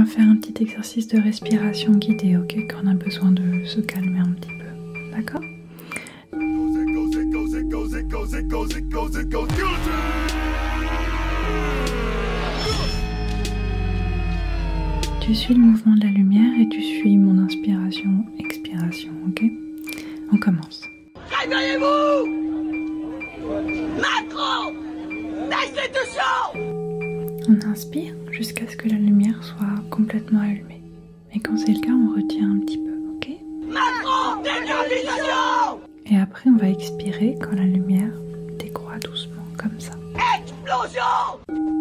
va faire un petit exercice de respiration guidée, ok? Quand on a besoin de se calmer un petit peu, d'accord? Tu suis le mouvement de la lumière et tu suis mon inspiration, expiration, ok? On commence. Réveillez-vous! Macron! Destitution! On inspire jusqu'à ce que la lumière soit complètement allumée. Et quand c'est le cas, on retient un petit peu, ok? Macron! Décapitation! Et après, on va expirer quand la lumière décroît doucement, comme ça. Explosion!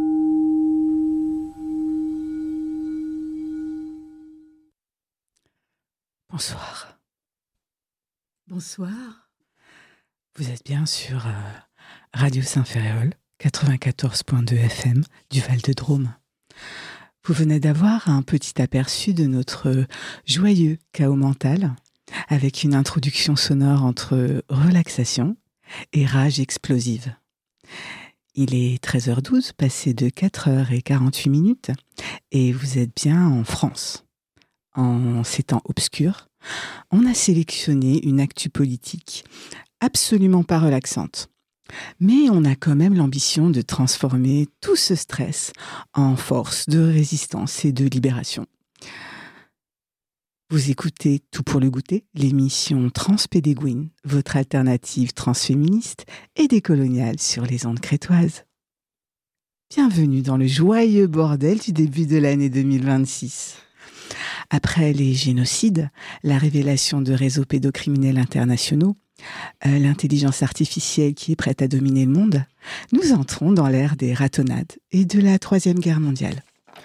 Bonsoir. Bonsoir. Vous êtes bien sur Radio Saint-Ferréol, 94.2 FM du Val-de-Drôme. Vous venez d'avoir un petit aperçu de notre joyeux chaos mental avec une introduction sonore entre relaxation et rage explosive. Il est 13h12, passé de 4h48 et vous êtes bien en France. En ces temps obscurs, on a sélectionné une actu politique absolument pas relaxante. Mais on a quand même l'ambition de transformer tout ce stress en force de résistance et de libération. Vous écoutez Tout pour le goûter, l'émission Transpédéguine, votre alternative transféministe et décoloniale sur les ondes crétoises. Bienvenue dans le joyeux bordel du début de l'année 2026. Après les génocides, la révélation de réseaux pédocriminels internationaux, l'intelligence artificielle qui est prête à dominer le monde, nous entrons dans l'ère des ratonnades et de la Troisième Guerre mondiale.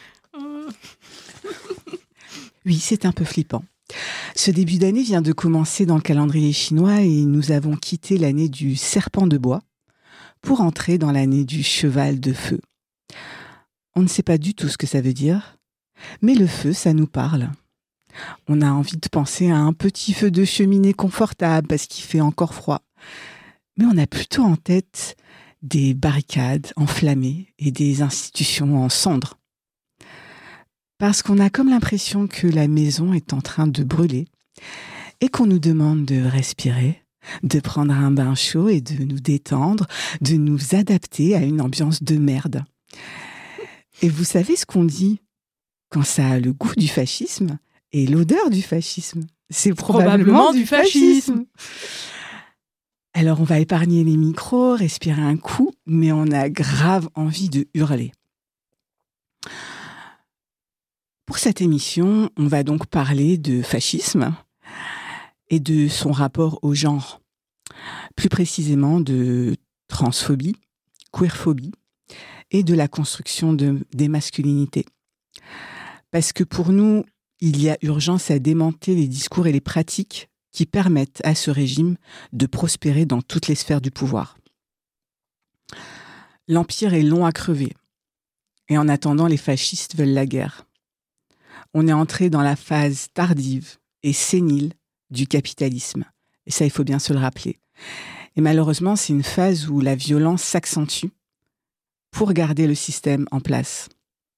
Oui, c'est un peu flippant. Ce début d'année vient de commencer dans le calendrier chinois et nous avons quitté l'année du serpent de bois pour entrer dans l'année du cheval de feu. On ne sait pas du tout ce que ça veut dire, mais le feu, ça nous parle. On a envie de penser à un petit feu de cheminée confortable parce qu'il fait encore froid. Mais on a plutôt en tête des barricades enflammées et des institutions en cendres. Parce qu'on a comme l'impression que la maison est en train de brûler et qu'on nous demande de respirer, de prendre un bain chaud et de nous détendre, de nous adapter à une ambiance de merde. Et vous savez ce qu'on dit quand ça a le goût du fascisme et l'odeur du fascisme? C'est probablement du fascisme. Alors on va épargner les micros, respirer un coup, mais on a grave envie de hurler. Pour cette émission, on va donc parler de fascisme et de son rapport au genre. Plus précisément de transphobie, queerphobie et de la construction des masculinités. Parce que pour nous, il y a urgence à démanteler les discours et les pratiques qui permettent à ce régime de prospérer dans toutes les sphères du pouvoir. L'empire est long à crever. Et en attendant, les fascistes veulent la guerre. On est entré dans la phase tardive et sénile du capitalisme. Et ça, il faut bien se le rappeler. Et malheureusement, c'est une phase où la violence s'accentue pour garder le système en place.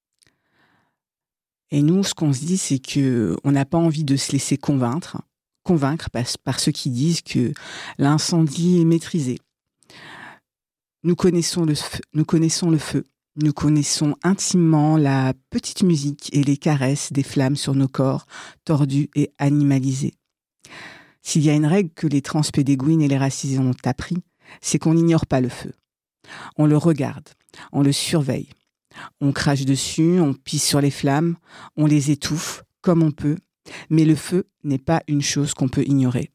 Et nous, ce qu'on se dit, c'est qu'on n'a pas envie de se laisser convaincre par ceux qui disent que l'incendie est maîtrisé. Nous connaissons le feu. Nous connaissons intimement la petite musique et les caresses des flammes sur nos corps tordus et animalisés. S'il y a une règle que les transpédéguines et les racisés ont appris, c'est qu'on n'ignore pas le feu. On le regarde, on le surveille. On crache dessus, on pisse sur les flammes, on les étouffe comme on peut, mais le feu n'est pas une chose qu'on peut ignorer.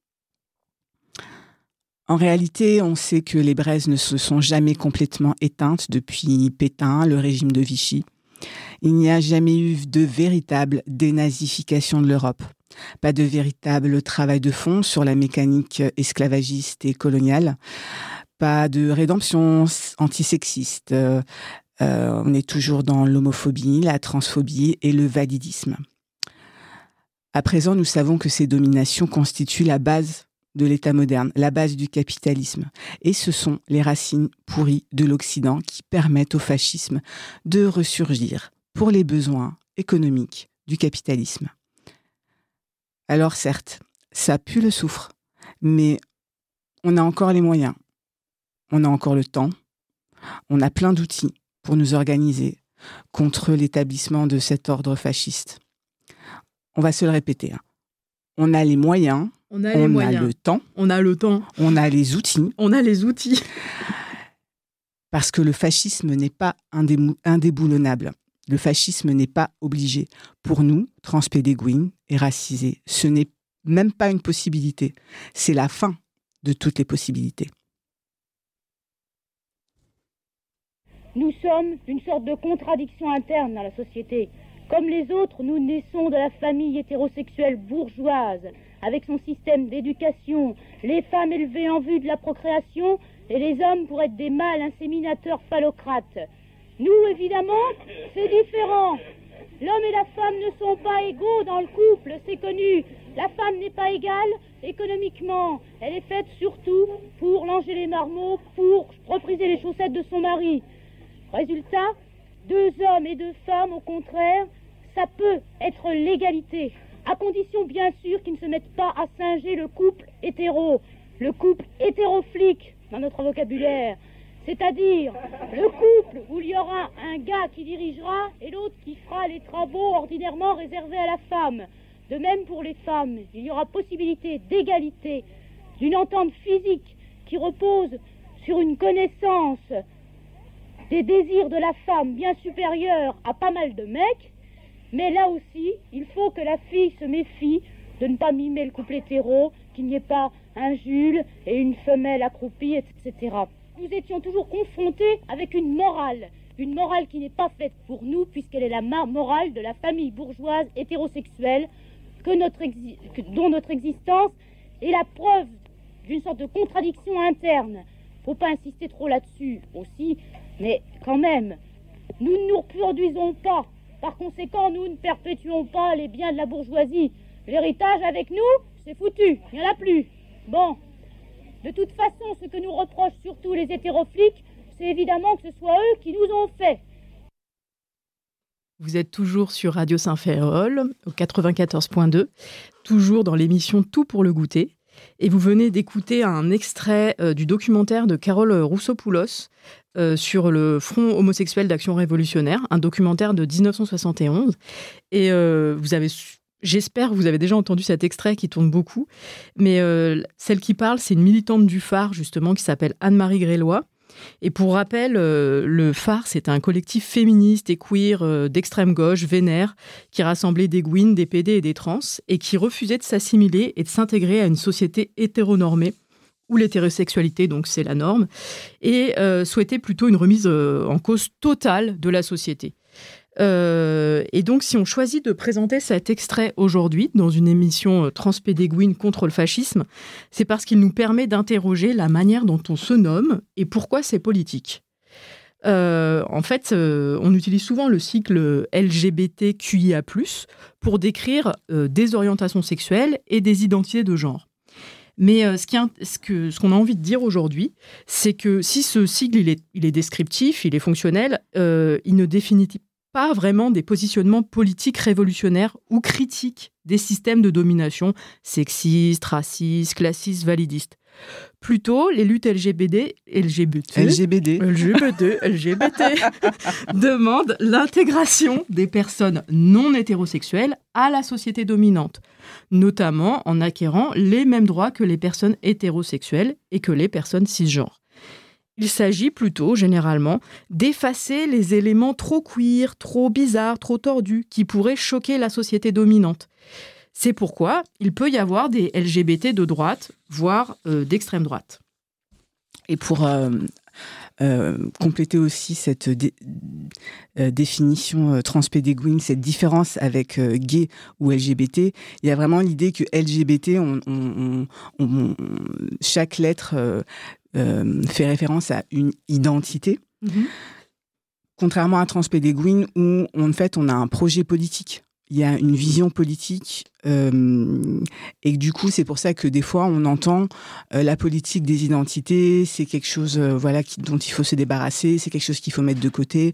En réalité, on sait que les braises ne se sont jamais complètement éteintes depuis Pétain, le régime de Vichy. Il n'y a jamais eu de véritable dénazification de l'Europe. Pas de véritable travail de fond sur la mécanique esclavagiste et coloniale. Pas de rédemption antisexiste. On est toujours dans l'homophobie, la transphobie et le validisme. À présent, nous savons que ces dominations constituent la base de l'État moderne, la base du capitalisme. Et ce sont les racines pourries de l'Occident qui permettent au fascisme de ressurgir pour les besoins économique du capitalisme. Alors certes, ça pue le soufre, mais on a encore les moyens, on a encore le temps, on a plein d'outils pour nous organiser contre l'établissement de cet ordre fasciste. On va se le répéter. On a les moyens, on a le temps, on a les outils. Parce que le fascisme n'est pas indéboulonnable. Le fascisme n'est pas obligé. Pour nous, transpédéguines et racisés, ce n'est même pas une possibilité. C'est la fin de toutes les possibilités. Nous sommes une sorte de contradiction interne dans la société. Comme les autres, nous naissons de la famille hétérosexuelle bourgeoise, avec son système d'éducation, les femmes élevées en vue de la procréation et les hommes pour être des mâles inséminateurs phallocrates. Nous, évidemment, c'est différent. L'homme et la femme ne sont pas égaux dans le couple, c'est connu. La femme n'est pas égale économiquement. Elle est faite surtout pour langer les marmots, pour repriser les chaussettes de son mari. Résultat, 2 hommes et 2 femmes, au contraire, ça peut être l'égalité, à condition bien sûr qu'ils ne se mettent pas à singer le couple hétéroflique dans notre vocabulaire, c'est-à-dire le couple où il y aura un gars qui dirigera et l'autre qui fera les travaux ordinairement réservés à la femme. De même pour les femmes, il y aura possibilité d'égalité, d'une entente physique qui repose sur une connaissance des désirs de la femme bien supérieurs à pas mal de mecs, mais là aussi, il faut que la fille se méfie de ne pas mimer le couple hétéro, qu'il n'y ait pas un Jules et une femelle accroupie, etc. Nous étions toujours confrontés avec une morale qui n'est pas faite pour nous, puisqu'elle est la morale de la famille bourgeoise hétérosexuelle, dont notre existence est la preuve d'une sorte de contradiction interne. Faut pas insister trop là-dessus aussi, mais quand même, nous ne nous reproduisons pas. Par conséquent, nous ne perpétuons pas les biens de la bourgeoisie. L'héritage avec nous, c'est foutu, il n'y en a plus. Bon, de toute façon, ce que nous reprochent surtout les hétérofliques, c'est évidemment que ce soit eux qui nous ont fait. Vous êtes toujours sur Radio Saint-Ferréol, au 94.2, toujours dans l'émission Tout pour le goûter. Et vous venez d'écouter un extrait du documentaire de Carole Roussopoulos sur le Front homosexuel d'action révolutionnaire, un documentaire de 1971. Et j'espère que vous avez déjà entendu cet extrait qui tourne beaucoup. Mais celle qui parle, c'est une militante du Phare, justement, qui s'appelle Anne-Marie Grélois. Et pour rappel, le Phare, c'est un collectif féministe et queer d'extrême gauche, vénère, qui rassemblait des gouines, des PD et des trans, et qui refusait de s'assimiler et de s'intégrer à une société hétéronormée, où l'hétérosexualité, donc c'est la norme, et souhaitait plutôt une remise en cause totale de la société. Et donc, si on choisit de présenter cet extrait aujourd'hui dans une émission Transpédéguine contre le fascisme, c'est parce qu'il nous permet d'interroger la manière dont on se nomme et pourquoi c'est politique. En fait, on utilise souvent le cycle LGBTQIA+, pour décrire des orientations sexuelles et des identités de genre. Mais ce qu'on a envie de dire aujourd'hui, c'est que si ce sigle il est descriptif, il est fonctionnel, il ne définit pas vraiment des positionnements politiques révolutionnaires ou critiques des systèmes de domination sexistes, racistes, classistes, validistes. Plutôt, les luttes LGBT demandent l'intégration des personnes non hétérosexuelles à la société dominante, notamment en acquérant les mêmes droits que les personnes hétérosexuelles et que les personnes cisgenres. Il s'agit plutôt, généralement, d'effacer les éléments trop queer, trop bizarres, trop tordus, qui pourraient choquer la société dominante. C'est pourquoi il peut y avoir des LGBT de droite, voire d'extrême droite. Et pour compléter aussi cette définition transpédéguine, cette différence avec gay ou LGBT, il y a vraiment l'idée que LGBT, chaque lettre fait référence à une identité. Mm-hmm. Contrairement à transpédéguine où en fait on a un projet politique. Il y a une vision politique Et du coup, c'est pour ça que des fois, on entend la politique des identités, c'est quelque chose dont il faut se débarrasser, c'est quelque chose qu'il faut mettre de côté.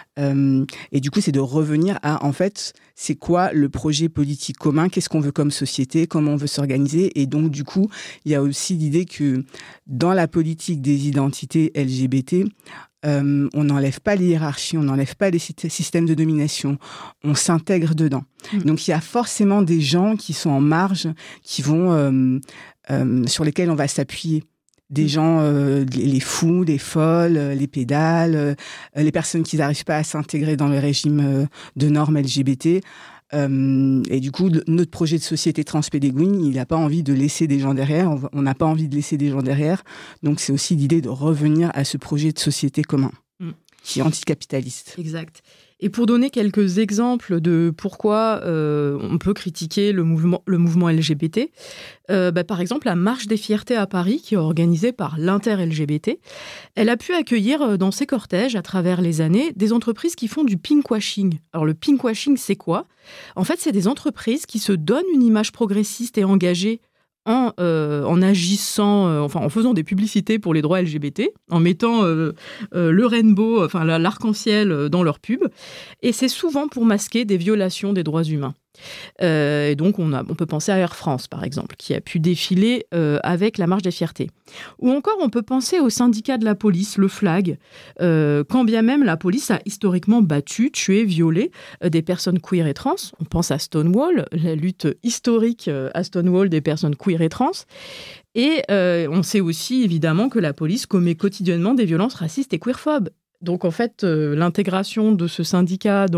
Et du coup, c'est de revenir à, en fait, c'est quoi le projet politique commun, qu'est-ce qu'on veut comme société, comment on veut s'organiser. Et donc, du coup, il y a aussi l'idée que dans la politique des identités LGBT, on n'enlève pas les hiérarchies, on n'enlève pas les systèmes de domination, on s'intègre dedans. Donc, il y a forcément des gens qui sont en marge, qui vont sur lesquels on va s'appuyer. Des gens, les fous, les folles, les pédales, les personnes qui n'arrivent pas à s'intégrer dans le régime de normes LGBT. Et du coup, notre projet de société transpédéguine, il n'a pas envie de laisser des gens derrière. On n'a pas envie de laisser des gens derrière. Donc, c'est aussi l'idée de revenir à ce projet de société commun, qui est anticapitaliste. Exact. Et pour donner quelques exemples de pourquoi on peut critiquer le mouvement LGBT, par exemple, la Marche des Fiertés à Paris, qui est organisée par l'Inter-LGBT, elle a pu accueillir dans ses cortèges, à travers les années, des entreprises qui font du pinkwashing. Alors, le pinkwashing, c'est quoi ? En fait, c'est des entreprises qui se donnent une image progressiste et engagée en agissant, en faisant des publicités pour les droits LGBT, en mettant le rainbow, l'arc-en-ciel dans leur pub. Et c'est souvent pour masquer des violations des droits humains. Et donc, on peut penser à Air France, par exemple, qui a pu défiler avec la Marche des Fiertés. Ou encore, on peut penser au syndicat de la police, le FLAG, quand bien même la police a historiquement battu, tué, violé des personnes queer et trans. On pense à Stonewall, la lutte historique à Stonewall des personnes queer et trans. Et on sait aussi, évidemment, que la police commet quotidiennement des violences racistes et queerphobes. Donc, en fait, l'intégration de ce syndicat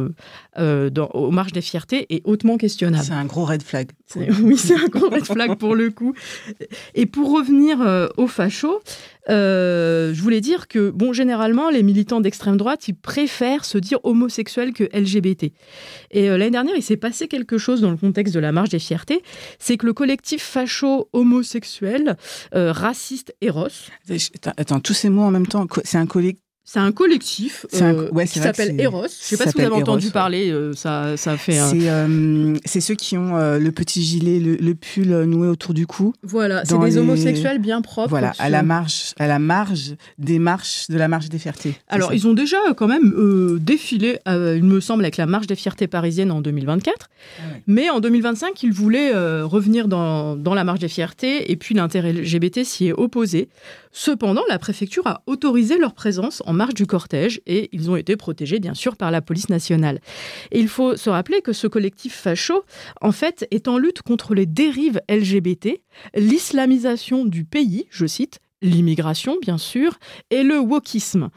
aux Marches des Fiertés est hautement questionnable. C'est un gros red flag. Oui, c'est un gros red flag pour le coup. Et pour revenir aux fachos, je voulais dire que, généralement, les militants d'extrême droite, ils préfèrent se dire homosexuels que LGBT. Et l'année dernière, il s'est passé quelque chose dans le contexte de la Marche des Fiertés, c'est que le collectif facho homosexuel, raciste Eros... Attends, tous ces mots en même temps, c'est un collectif. C'est un collectif qui s'appelle Eros. Je ne sais pas si vous avez entendu parler. Ça fait. C'est ceux qui ont le petit gilet, le pull noué autour du cou. Voilà, c'est des homosexuels bien propres. Voilà, à la marge des marches de la Marche des Fiertés. Alors, ils ont déjà quand même défilé, il me semble, avec la Marche des Fiertés parisienne en 2024. Ah ouais. Mais en 2025, ils voulaient revenir dans la Marche des Fiertés et puis l'inter-LGBT s'y est opposé. Cependant, la préfecture a autorisé leur présence en marge du cortège et ils ont été protégés, bien sûr, par la police nationale. Et il faut se rappeler que ce collectif facho, en fait, est en lutte contre les dérives LGBT, l'islamisation du pays, je cite, l'immigration, bien sûr, et le wokisme.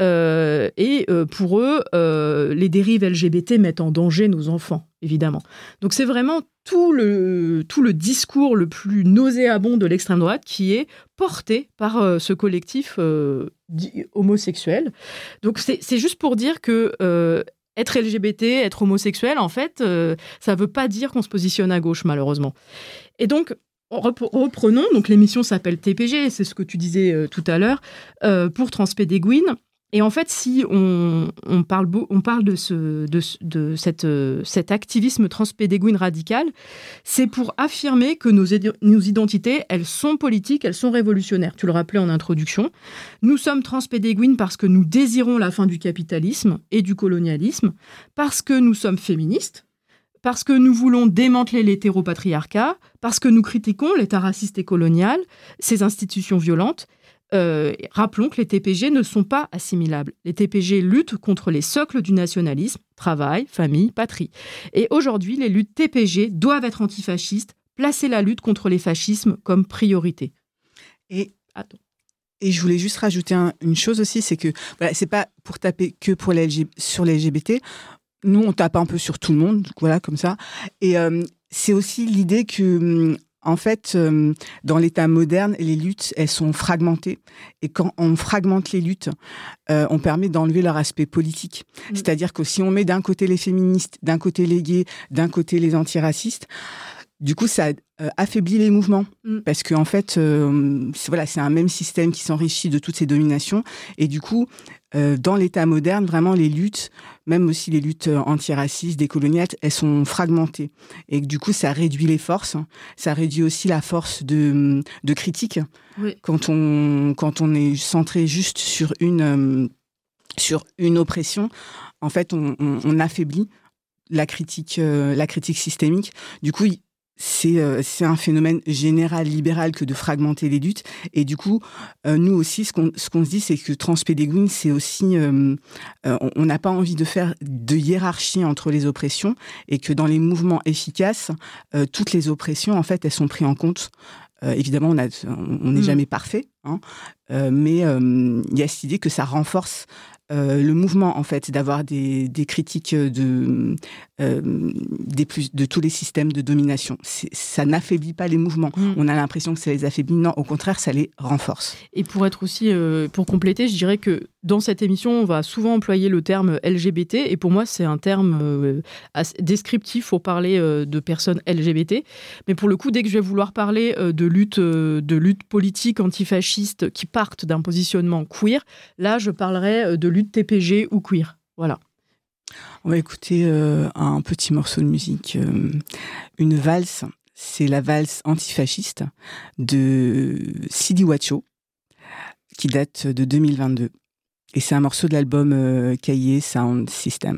Pour eux, les dérives LGBT mettent en danger nos enfants, évidemment. Donc c'est vraiment tout le discours le plus nauséabond de l'extrême droite qui est porté par ce collectif homosexuel. Donc c'est juste pour dire que être LGBT, être homosexuel, en fait, ça ne veut pas dire qu'on se positionne à gauche, malheureusement. Et donc, reprenons, donc l'émission s'appelle TPG, c'est ce que tu disais tout à l'heure, pour Transpédéguine. Et en fait, si on parle de cet activisme transpédéguine radical, c'est pour affirmer que nos identités, elles sont politiques, elles sont révolutionnaires. Tu le rappelais en introduction. Nous sommes transpédéguines parce que nous désirons la fin du capitalisme et du colonialisme, parce que nous sommes féministes, parce que nous voulons démanteler l'hétéropatriarcat, parce que nous critiquons l'État raciste et colonial, ces institutions violentes. Rappelons que les TPG ne sont pas assimilables. Les TPG luttent contre les socles du nationalisme, travail, famille, patrie. Et aujourd'hui, les luttes TPG doivent être antifascistes, placer la lutte contre les fascismes comme priorité. Et je voulais juste rajouter une chose aussi, c'est que c'est pas pour taper que sur les LGBT. Nous, on tape un peu sur tout le monde, voilà, comme ça. Et c'est aussi l'idée que... En fait, dans l'État moderne, les luttes, elles sont fragmentées. Et quand on fragmente les luttes, on permet d'enlever leur aspect politique. C'est-à-dire que si on met d'un côté les féministes, d'un côté les gays, d'un côté les antiracistes, Du coup, ça affaiblit les mouvements parce qu'en fait, c'est un même système qui s'enrichit de toutes ces dominations. Et du coup, dans l'État moderne, vraiment, les luttes, même aussi les luttes antiracistes, décoloniales, elles sont fragmentées. Et du coup, ça réduit les forces. Ça réduit aussi la force de critique. Oui. Quand on est centré juste sur une oppression, en fait, on affaiblit la critique systémique. Du coup, c'est un phénomène général, libéral, que de fragmenter les luttes. Et du coup, nous aussi, ce qu'on se dit, c'est que Transpédéguine, c'est aussi... on n'a pas envie de faire de hiérarchie entre les oppressions et que dans les mouvements efficaces, toutes les oppressions, en fait, elles sont prises en compte. Évidemment, on n'est jamais parfait, hein, mais il y a cette idée que ça renforce le mouvement, en fait, d'avoir des critiques de tous les systèmes de domination. Ça n'affaiblit pas les mouvements. On a l'impression que ça les affaiblit. Non, au contraire, ça les renforce. Et pour être aussi, pour compléter, je dirais que dans cette émission, on va souvent employer le terme LGBT. Et pour moi, c'est un terme descriptif pour parler de personnes LGBT. Mais pour le coup, dès que je vais vouloir parler de lutte politique antifasciste qui partent d'un positionnement queer, là, je parlerai de lutte TPG ou queer. Voilà. On va écouter un petit morceau de musique, une valse. C'est la valse antifasciste de Sidi Wacho, qui date de 2022. Et c'est un morceau de l'album Cahier Sound System.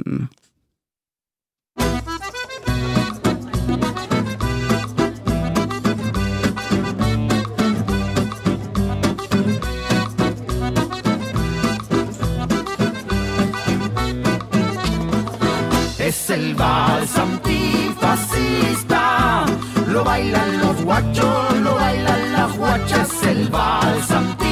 Es el vals antifascista, lo bailan los guachos, lo bailan las guachas. Es el vals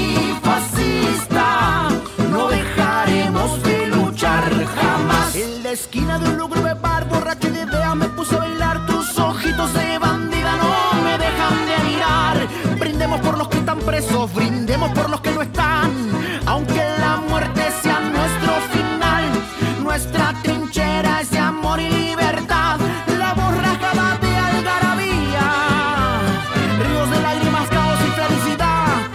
antifascista, no dejaremos de luchar jamás. En la esquina de un lugar bar, borracho de idea, me puse a bailar. Tus ojitos de bandida no me dejan de mirar. Brindemos por los que están presos, brindemos por los que no están. Aunque la muerte sea nuestro final, nuestra trinchera es de amor y libertad. La borrajada de algarabía, ríos de lágrimas, caos y felicidad.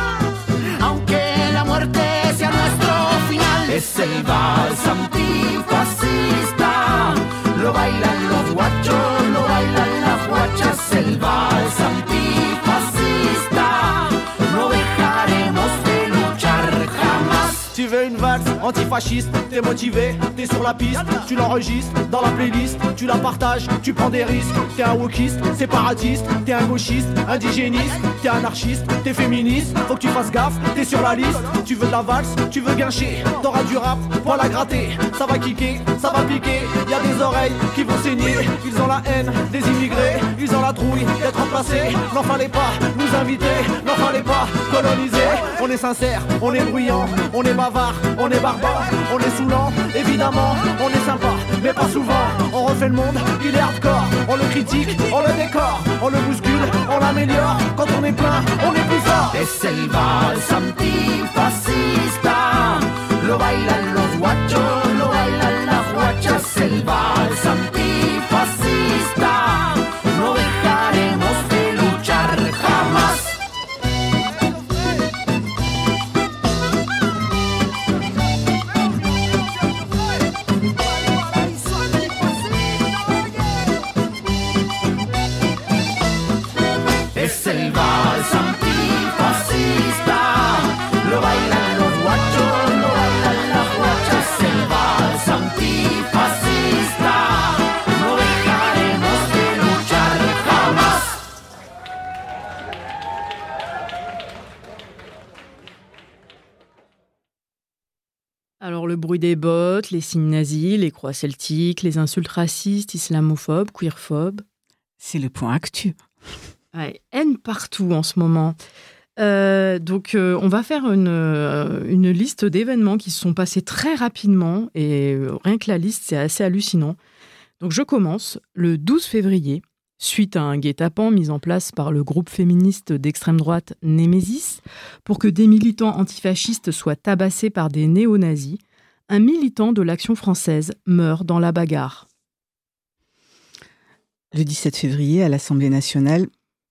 Aunque la muerte sea nuestro final. Es el vals antifascista, lo bailan los guachos, lo bailan las guachas. El vals antifascista, no dejaremos de luchar jamás. Tu veux une valse antifasciste, t'es motivé, t'es sur la piste, tu l'enregistres dans la playlist, tu la partages, tu prends des risques. T'es un wokiste, séparatiste, t'es un gauchiste, indigéniste, t'es anarchiste, t'es féministe, faut que tu fasses gaffe, t'es sur la liste. Tu veux de la valse, tu veux guincher, t'auras du rap pour la gratter. Ça va kicker, ça va piquer, y a des oreilles qui vont saigner. Ils ont la haine des immigrés, ils ont la trouille d'être remplacés. N'en fallait pas nous inviter, n'en fallait pas coloniser. On est sincère, on est bruyant, on est bavard, on est barbare, on est saoulant, évidemment, on est sympa, mais pas souvent. On refait le monde, il est hardcore, on le critique, on le décore, on le bouscule, on l'améliore. Quand on est plein, on est plus fort. Es el vals antifascista, lo bailan los guachos, lo bailan las guachas. El vals antifascista, no dejaremos de luchar jamás. Es el vals antifascista, lo bailan los guachos, lo bailan las guachas. El vals antifascista, no dejaremos de luchar jamás. Alors, le bruit des bottes, les signes nazis, les croix celtiques, les insultes racistes, islamophobes, queerphobes. C'est le point actu. Ouais, haine partout en ce moment. Donc, on va faire une liste d'événements qui se sont passés très rapidement. Et rien que la liste, c'est assez hallucinant. Donc, je commence le 12 février, suite à un guet-apens mis en place par le groupe féministe d'extrême droite Némésis, pour que des militants antifascistes soient tabassés par des néo-nazis. Un militant de l'Action française meurt dans la bagarre. Le 17 février, l'Assemblée nationale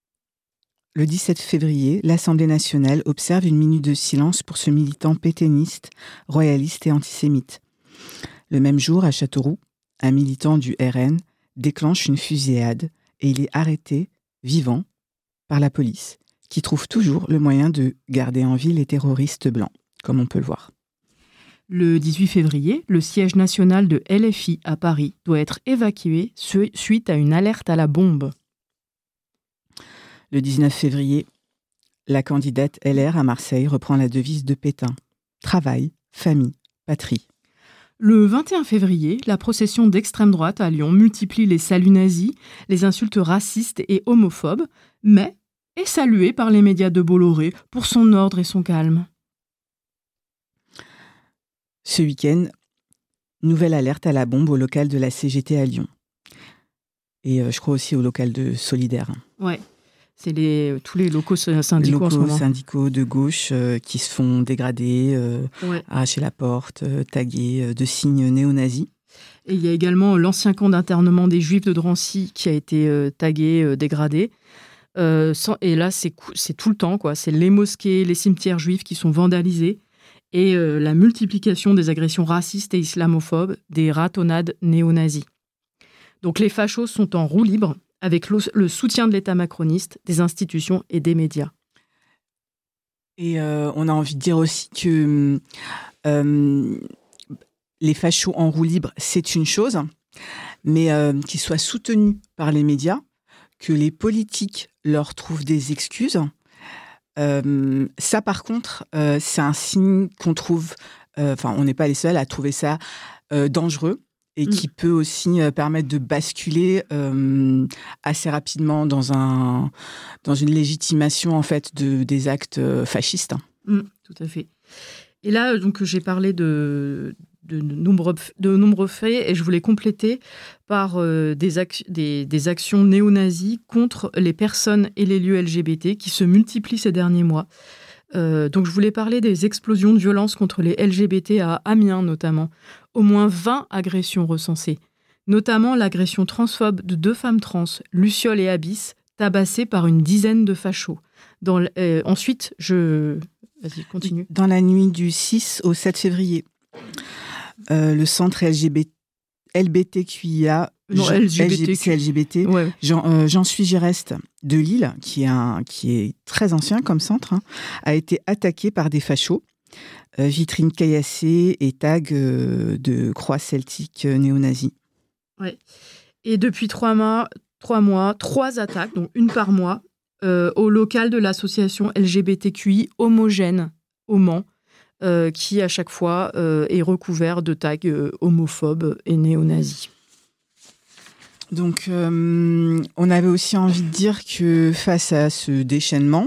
observe une minute de silence pour ce militant pétainiste, royaliste et antisémite. Le même jour, à Châteauroux, un militant du RN déclenche une fusillade et il est arrêté, vivant, par la police, qui trouve toujours le moyen de garder en vie les terroristes blancs, comme on peut le voir. Le 18 février, le siège national de LFI à Paris doit être évacué suite à une alerte à la bombe. Le 19 février, la candidate LR à Marseille reprend la devise de Pétain. Travail, famille, patrie. Le 21 février, la procession d'extrême droite à Lyon multiplie les saluts nazis, les insultes racistes et homophobes, mais est saluée par les médias de Bolloré pour son ordre et son calme. Ce week-end, nouvelle alerte à la bombe au local de la CGT à Lyon. Et je crois aussi au local de Solidaire. Ouais, c'est tous les locaux syndicaux en ce moment. Les locaux syndicaux de gauche qui se font dégrader, arracher la porte, taguer de signes néo-nazis. Et il y a également l'ancien camp d'internement des Juifs de Drancy qui a été tagué, dégradé. Et là, c'est tout le temps, quoi. C'est les mosquées, les cimetières juifs qui sont vandalisés. Et la multiplication des agressions racistes et islamophobes, des ratonnades néo-nazis. Donc les fachos sont en roue libre avec le soutien de l'État macroniste, des institutions et des médias. Et on a envie de dire aussi que les fachos en roue libre, c'est une chose, mais qu'ils soient soutenus par les médias, que les politiques leur trouvent des excuses. Ça, par contre, c'est un signe qu'on trouve... on n'est pas les seuls à trouver ça dangereux et qui peut aussi permettre de basculer assez rapidement dans une légitimation en fait, des actes fascistes. Tout à fait. Et là, donc, j'ai parlé de nombreux faits et je voulais compléter par des actions néo-nazies contre les personnes et les lieux LGBT qui se multiplient ces derniers mois. Donc je voulais parler des explosions de violence contre les LGBT à Amiens notamment. Au moins 20 agressions recensées, notamment l'agression transphobe de 2 femmes trans, Luciole et Abyss, tabassées par une dizaine de fachos. Ensuite, Vas-y, continue. Dans la nuit du 6 au 7 février, le centre LGBTQIA, LGBT, ouais. J'en suis, j'y reste, de Lille, qui est très ancien comme centre, a été attaqué par des fachos, vitrines caillassées et tags de croix celtiques néo-nazis. Ouais. Et depuis 3 mois, 3 attaques, donc une par mois, au local de l'association LGBTQI Homogène au Mans, qui à chaque fois est recouvert de tags homophobes et néo-nazis. Donc, on avait aussi envie de dire que face à ce déchaînement,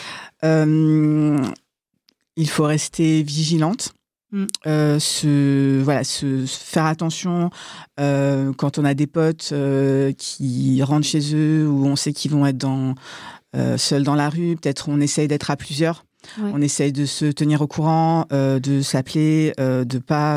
il faut rester vigilante, faire attention quand on a des potes qui rentrent chez eux ou on sait qu'ils vont être seuls dans la rue. Peut-être on essaye d'être à plusieurs. Ouais. On essaye de se tenir au courant, de s'appeler, de pas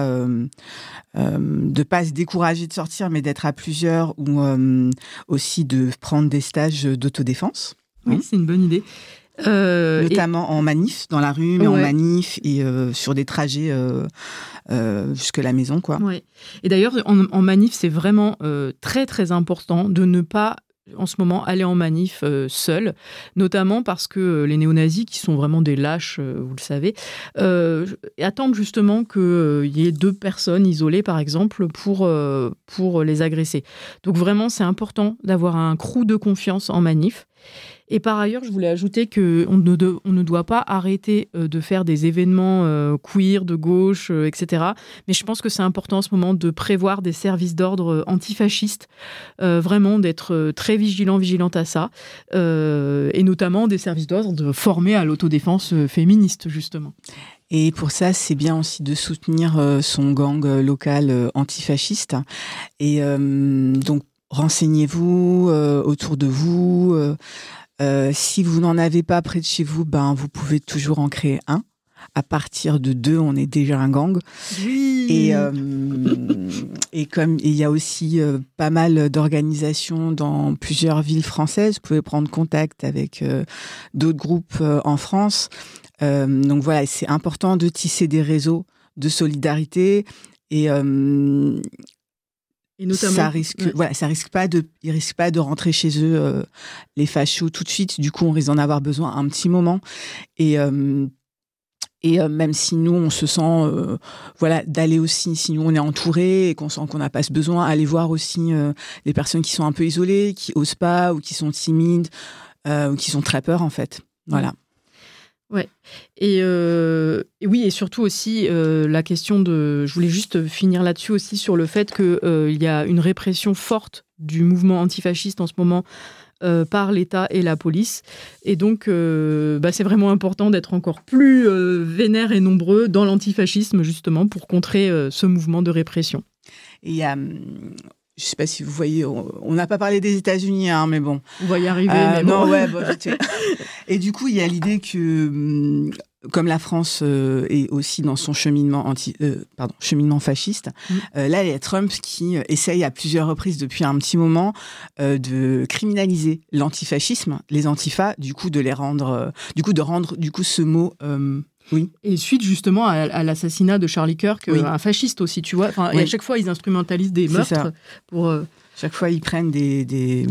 se décourager de sortir, mais d'être à plusieurs ou aussi de prendre des stages d'autodéfense. Oui, c'est une bonne idée. Notamment en manif, dans la rue, mais en manif et sur des trajets jusque la maison, quoi. Ouais. Et d'ailleurs, en manif, c'est vraiment très, très important de ne pas en ce moment aller en manif seul, notamment parce que les néo-nazis, qui sont vraiment des lâches, vous le savez, attendent justement qu'il y ait 2 personnes isolées, par exemple, pour les agresser. Donc vraiment, c'est important d'avoir un crew de confiance en manif. Et par ailleurs, je voulais ajouter qu'on ne doit pas arrêter de faire des événements queer, de gauche, etc. Mais je pense que c'est important en ce moment de prévoir des services d'ordre antifascistes, vraiment d'être très vigilante à ça, et notamment des services d'ordre formés à l'autodéfense féministe, justement. Et pour ça, c'est bien aussi de soutenir son gang local antifasciste. Et donc, renseignez-vous autour de vous. Si vous n'en avez pas près de chez vous, vous pouvez toujours en créer un. à partir de 2, on est déjà un gang. Oui. Et comme il y a aussi pas mal d'organisations dans plusieurs villes françaises, vous pouvez prendre contact avec d'autres groupes en France. Donc voilà, c'est important de tisser des réseaux de solidarité et notamment, ça risque, ils risquent pas de rentrer chez eux les fachos tout de suite. Du coup, on risque d'en avoir besoin un petit moment. Et même si nous, on se sent, d'aller aussi, si nous, on est entouré et qu'on sent qu'on n'a pas ce besoin, aller voir aussi les personnes qui sont un peu isolées, qui osent pas ou qui sont timides ou qui sont très peur, en fait. Voilà. Ouais. Et oui, et surtout aussi la question de... Je voulais juste finir là-dessus aussi sur le fait qu'il y a une répression forte du mouvement antifasciste en ce moment par l'État et la police. Et donc, c'est vraiment important d'être encore plus vénère et nombreux dans l'antifascisme, justement, pour contrer ce mouvement de répression. Et il y a... Je ne sais pas si vous voyez, on n'a pas parlé des États-Unis, hein, mais bon. On va y arriver, mais bon. Non, ouais, bon, Et du coup, il y a l'idée que, comme la France est aussi dans son cheminement fasciste, là, il y a Trump qui essaye à plusieurs reprises depuis un petit moment de criminaliser l'antifascisme, les antifas, du coup, de rendre ce mot... Oui. Et suite justement à l'assassinat de Charlie Kirk, un fasciste aussi, tu vois. Et à chaque fois, ils instrumentalisent des meurtres pour. Chaque fois, ils prennent ils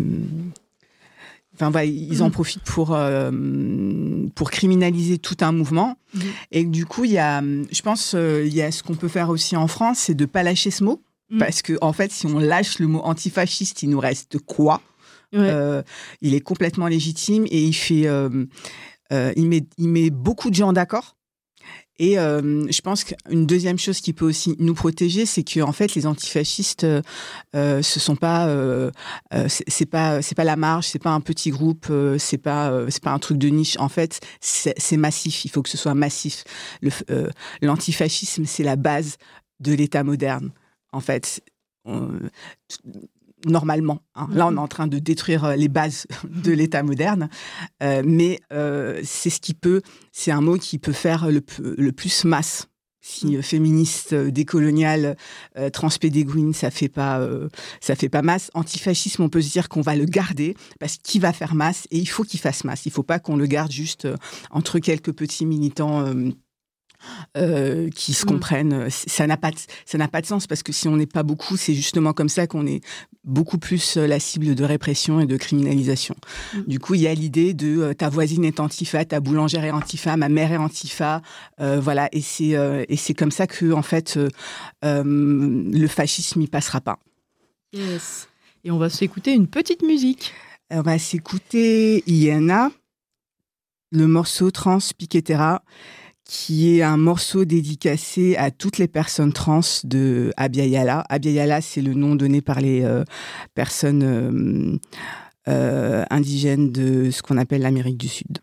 en profitent pour criminaliser tout un mouvement. Et du coup, il y a ce qu'on peut faire aussi en France, c'est de pas lâcher ce mot, parce que en fait, si on lâche le mot antifasciste, il nous reste quoi ? Il est complètement légitime et il met beaucoup de gens d'accord. Et je pense qu'une deuxième chose qui peut aussi nous protéger, c'est que en fait les antifascistes, ce sont pas, c'est pas la marge, c'est pas un petit groupe, c'est pas un truc de niche. En fait, c'est massif. Il faut que ce soit massif. L'antifascisme, c'est la base de l'État moderne. En fait. Normalement. Hein. Là, on est en train de détruire les bases de l'État moderne, mais c'est un mot qui peut faire le plus masse. Si féministe, décolonial, transpédéguine, ça fait pas masse. Antifascisme, on peut se dire qu'on va le garder parce qu'il va faire masse et il faut qu'il fasse masse. Il faut pas qu'on le garde juste entre quelques petits militants. Qui se comprennent, ça n'a pas de sens parce que si on n'est pas beaucoup, c'est justement comme ça qu'on est beaucoup plus la cible de répression et de criminalisation. Du coup, il y a l'idée de ta voisine est antifa, ta boulangère est antifa, ma mère est antifa, voilà, et c'est comme ça que en fait le fascisme n'y passera pas. Yes. Et on va s'écouter une petite musique. On va s'écouter Iena, le morceau Trans Piquetera, qui est un morceau dédicacé à toutes les personnes trans de Abya Yala. Abya Yala, c'est le nom donné par les personnes indigènes de ce qu'on appelle l'Amérique du Sud.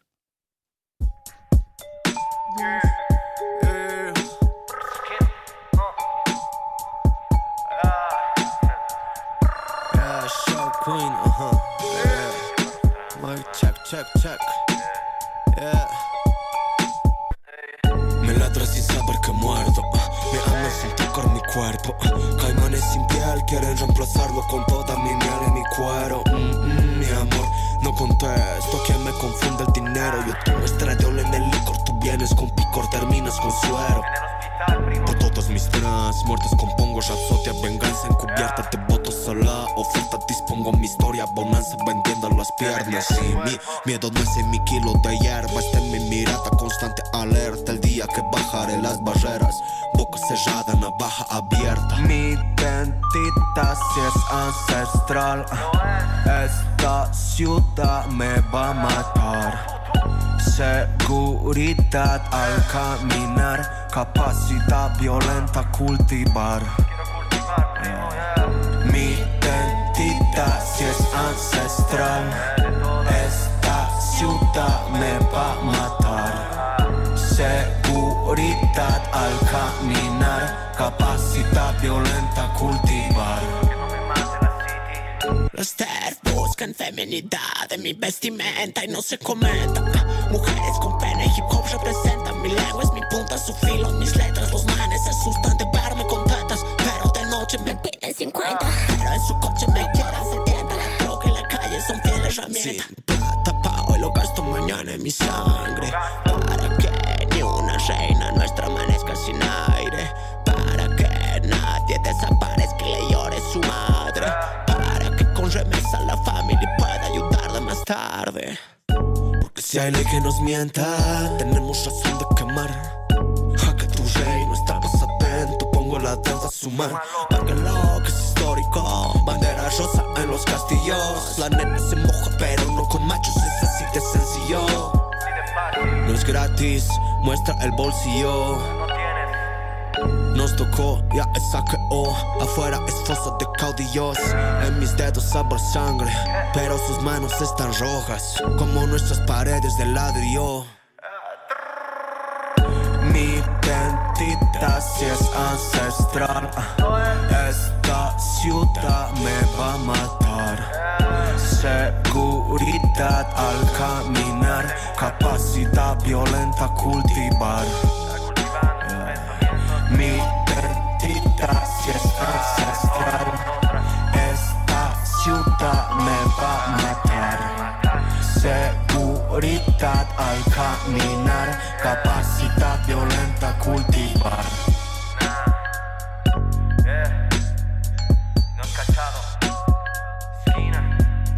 Cuerpo, caimanes sin piel quieren reemplazarlo con toda mi miel en mi cuero. Mi amor, no contesto a quien me confunde el dinero. Yo tomo estradiol en el licor, tú vienes con picor, terminas con suero. Por todas mis trans, muertes compongo rapsodia, venganza encubierta, te boto sola, oferta dispongo mi historia, bonanza vendiendo las piernas. Y mi miedo no es en mi kilo de hierba, está en mi mirada constante alerta, el día que bajaré las barreras, boca cerrada, navaja abierta. Mi identidad si es ancestral, esta ciudad me va a matar. Seguridad al caminar, capacidad violenta cultivar. Mi identidad si es ancestral, esta ciudad me va a matar. Seguridad al caminar, capacidad violenta cultivar. Los TERF buscan feminidad en mi vestimenta y no se comenta. Mujeres con pene, hip hop representan mi lengua, es mi punto sin aire, para que nadie desaparezca y le llore su madre, para que con remesa la familia pueda ayudarla más tarde. Porque si hay ley que nos mienta, tenemos razón de quemar. A que tu rey no estabas atento, pongo la danza a sumar. Porque lo que es histórico, bandera rosa en los castillos. La nena se moja pero no con machos, es así de sencillo. No es gratis, muestra el bolsillo. Nos tocó, ya es saqueo. Afuera es fosa de caudillos. En mis dedos sabor sangre, pero sus manos están rojas como nuestras paredes de ladrillo. Mi identidad si es ancestral. Esta ciudad me va a matar. Seguridad al caminar, capacidad violenta cultivar. Mi identidad si es ancestral. Esta ciudad me va a matar. Seguridad al caminar, capacidad violenta cultivar. No has cachado. Esquina.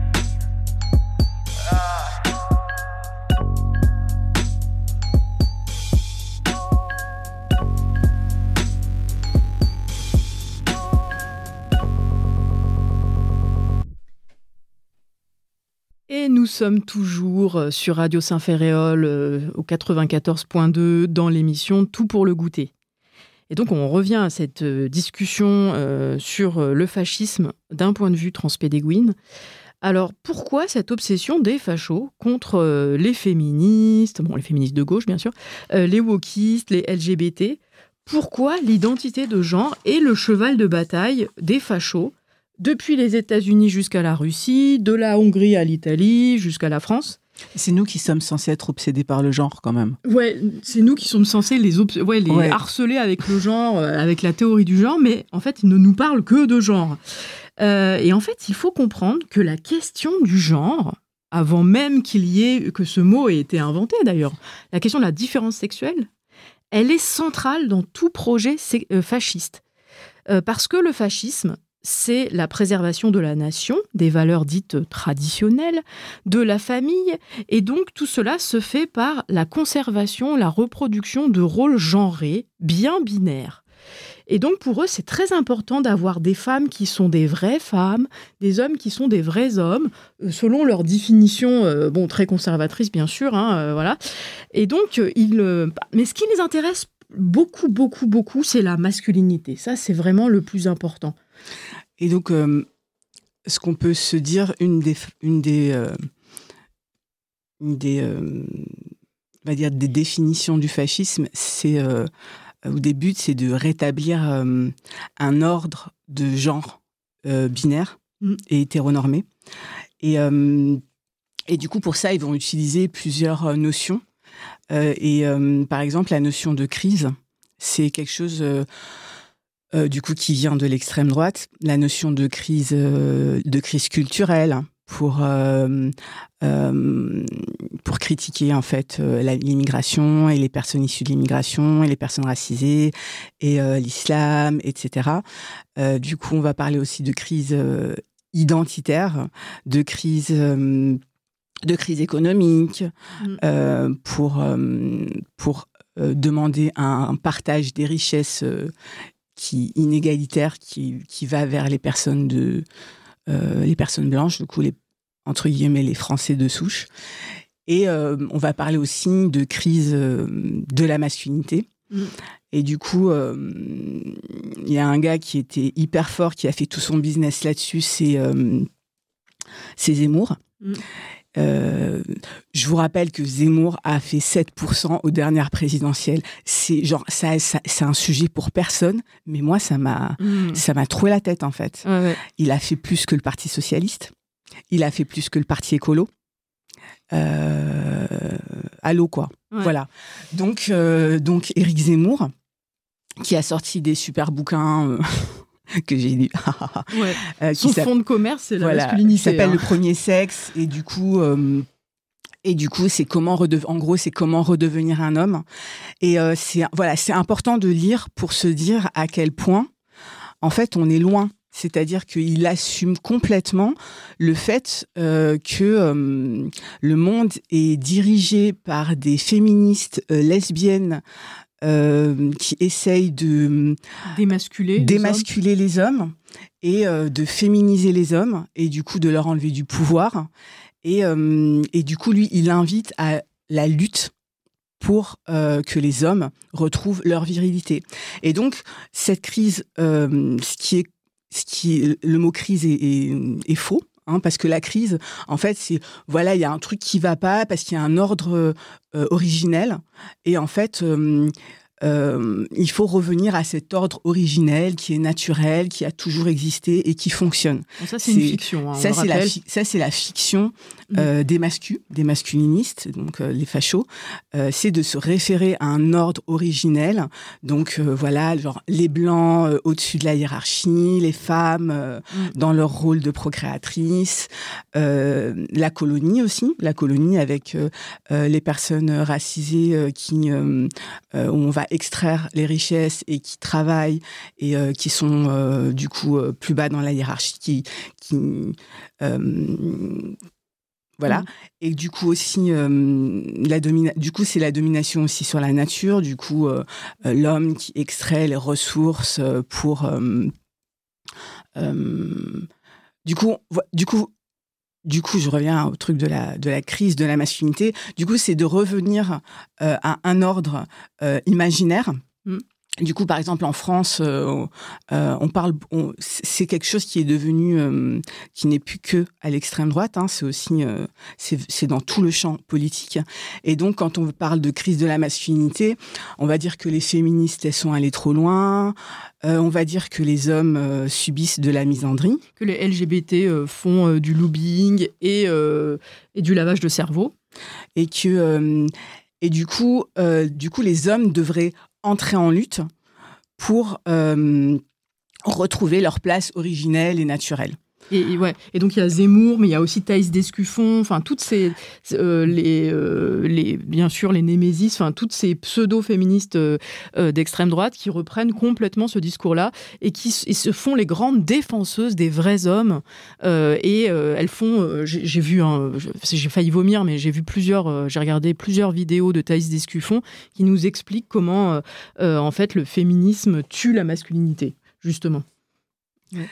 Et nous sommes toujours sur Radio Saint-Ferréol au 94.2 dans l'émission Tout pour le goûter. Et donc on revient à cette discussion sur le fascisme d'un point de vue transpédéguine. Alors pourquoi cette obsession des fachos contre les féministes, bon les féministes de gauche bien sûr, les wokistes, les LGBT? Pourquoi l'identité de genre est le cheval de bataille des fachos depuis les États-Unis jusqu'à la Russie, de la Hongrie à l'Italie, jusqu'à la France? C'est nous qui sommes censés être obsédés par le genre, quand même. Ouais, c'est nous qui sommes censés les harceler avec le genre, avec la théorie du genre, mais en fait, ils ne nous parlent que de genre. Et en fait, il faut comprendre que la question du genre, avant même que ce mot ait été inventé d'ailleurs, la question de la différence sexuelle, elle est centrale dans tout projet fasciste. Parce que le fascisme, c'est la préservation de la nation, des valeurs dites traditionnelles, de la famille, et donc tout cela se fait par la conservation, la reproduction de rôles genrés, bien binaires. Et donc pour eux, c'est très important d'avoir des femmes qui sont des vraies femmes, des hommes qui sont des vrais hommes, selon leur définition, très conservatrice bien sûr, voilà. Et donc, mais ce qui les intéresse beaucoup, c'est la masculinité. Ça, c'est vraiment le plus important. Et donc, ce qu'on peut se dire, une des définitions du fascisme, c'est au début, c'est de rétablir un ordre de genre binaire et hétéronormé. Et du coup, pour ça, ils vont utiliser plusieurs notions. Par exemple, la notion de crise, c'est quelque chose du coup qui vient de l'extrême droite. La notion de crise culturelle pour critiquer en fait l'immigration et les personnes issues de l'immigration et les personnes racisées et l'islam, etc. Du coup, on va parler aussi de crise identitaire, de crise économique, pour demander un partage des richesses inégalitaire qui va vers les personnes blanches, du coup entre guillemets les Français de souche. Et on va parler aussi de crise de la masculinité. Et du coup, il y a un gars qui était hyper fort, qui a fait tout son business là-dessus, c'est Zemmour. Je vous rappelle que Zemmour a fait 7% aux dernières présidentielles. C'est un sujet pour personne, mais moi ça m'a troué la tête en fait. Ouais. Il a fait plus que le Parti socialiste, il a fait plus que le Parti écolo. Allô quoi. Ouais. Voilà. Donc Éric Zemmour qui a sorti des super bouquins. Que j'ai lu. Son fonds de commerce, c'est la masculinité. Il s'appelle Le Premier Sexe. Et du coup, Et du coup, c'est comment redevenir un homme. Et c'est important de lire pour se dire à quel point, en fait, on est loin. C'est-à-dire qu'il assume complètement le fait que le monde est dirigé par des féministes lesbiennes qui essayent de démasculer les hommes et de féminiser les hommes et du coup de leur enlever du pouvoir. Et du coup, lui, il invite à la lutte pour que les hommes retrouvent leur virilité. Et donc, cette crise, le mot crise est faux. Parce que la crise, en fait, c'est il y a un truc qui va pas parce qu'il y a un ordre originel. Et en fait, il faut revenir à cet ordre originel qui est naturel, qui a toujours existé et qui fonctionne. Donc ça, c'est une fiction. Ça, c'est la fiction des masculinistes, donc les fachos. C'est de se référer à un ordre originel. Donc genre les blancs au-dessus de la hiérarchie, les femmes dans leur rôle de procréatrice, la colonie aussi, avec les personnes racisées où on va extraire les richesses et qui travaillent et qui sont du coup plus bas dans la hiérarchie, voilà. Et du coup aussi c'est la domination aussi sur la nature. Du coup, l'homme qui extrait les ressources pour du coup, je reviens au truc de la crise de la masculinité. Du coup, c'est de revenir à un ordre imaginaire. Du coup, par exemple, en France, c'est quelque chose qui est devenu, qui n'est plus que à l'extrême droite. C'est aussi, c'est dans tout le champ politique. Et donc, quand on parle de crise de la masculinité, on va dire que les féministes, elles sont allées trop loin. On va dire que les hommes subissent de la misandrie. Que les LGBT font du lobbying et du lavage de cerveau. Et du coup, les hommes devraient entrer en lutte pour retrouver leur place originelle et naturelle. Et donc il y a Zemmour, mais il y a aussi Thaïs Descuffon, enfin toutes ces bien sûr les némésis, enfin toutes ces pseudo-féministes d'extrême droite qui reprennent complètement ce discours-là et qui se font les grandes défenseuses des vrais hommes. Elles font, j'ai failli vomir, mais j'ai regardé plusieurs vidéos de Thaïs Descuffon qui nous expliquent comment en fait le féminisme tue la masculinité, justement. Ouais.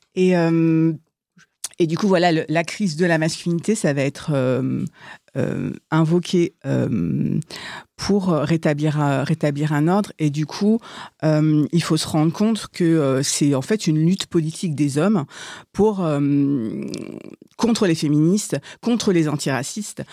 Et du coup, voilà, la crise de la masculinité, ça va être invoqué pour rétablir un ordre. Et du coup, il faut se rendre compte que c'est en fait une lutte politique des hommes contre les féministes, contre les antiracistes,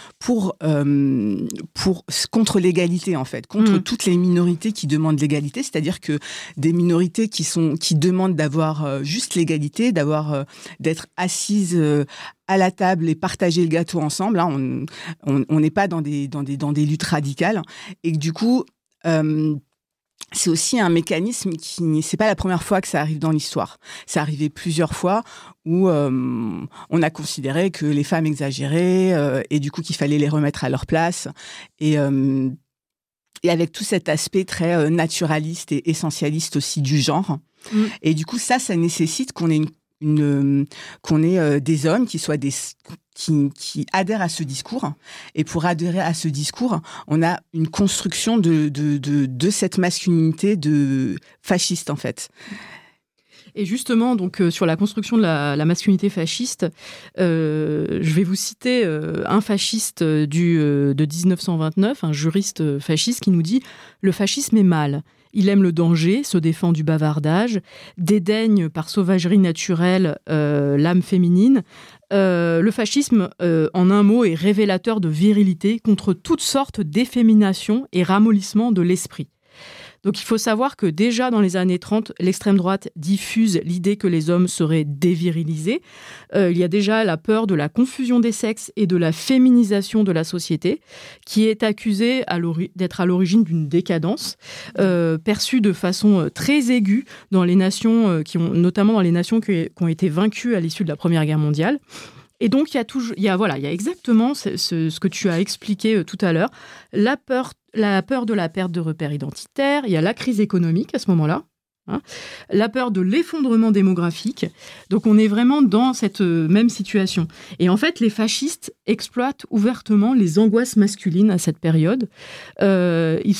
contre l'égalité, en fait, contre toutes les minorités qui demandent l'égalité, c'est-à-dire que des minorités qui demandent d'avoir juste l'égalité, d'être assises à la table et partager le gâteau ensemble. On n'est pas dans des luttes radicales. Et du coup, c'est aussi un mécanisme c'est pas la première fois que ça arrive dans l'histoire. Ça arrivait plusieurs fois où on a considéré que les femmes exagéraient et du coup qu'il fallait les remettre à leur place. Et avec tout cet aspect très naturaliste et essentialiste aussi du genre. Et du coup, ça nécessite qu'on ait des hommes qui adhèrent à ce discours. Et pour adhérer à ce discours, on a une construction de cette masculinité fasciste, en fait. Et justement, donc sur la construction de la masculinité fasciste, je vais vous citer un fasciste de 1929, un juriste fasciste qui nous dit « Le fascisme est mal. Il aime le danger, se défend du bavardage, dédaigne par sauvagerie naturelle l'âme féminine. Le fascisme, en un mot, est révélateur de virilité contre toutes sortes d'effémination et ramollissement de l'esprit. » Donc il faut savoir que déjà dans les années 30, l'extrême droite diffuse l'idée que les hommes seraient dévirilisés. Il y a déjà la peur de la confusion des sexes et de la féminisation de la société, qui est accusée d'être à l'origine d'une décadence, perçue de façon très aiguë dans les nations notamment dans les nations qui ont été vaincues à l'issue de la Première Guerre mondiale. Et donc, il y a exactement ce que tu as expliqué tout à l'heure. La peur de la perte de repères identitaires, il y a la crise économique à ce moment-là, la peur de l'effondrement démographique. Donc, on est vraiment dans cette même situation. Et en fait, les fascistes exploitent ouvertement les angoisses masculines à cette période. Ils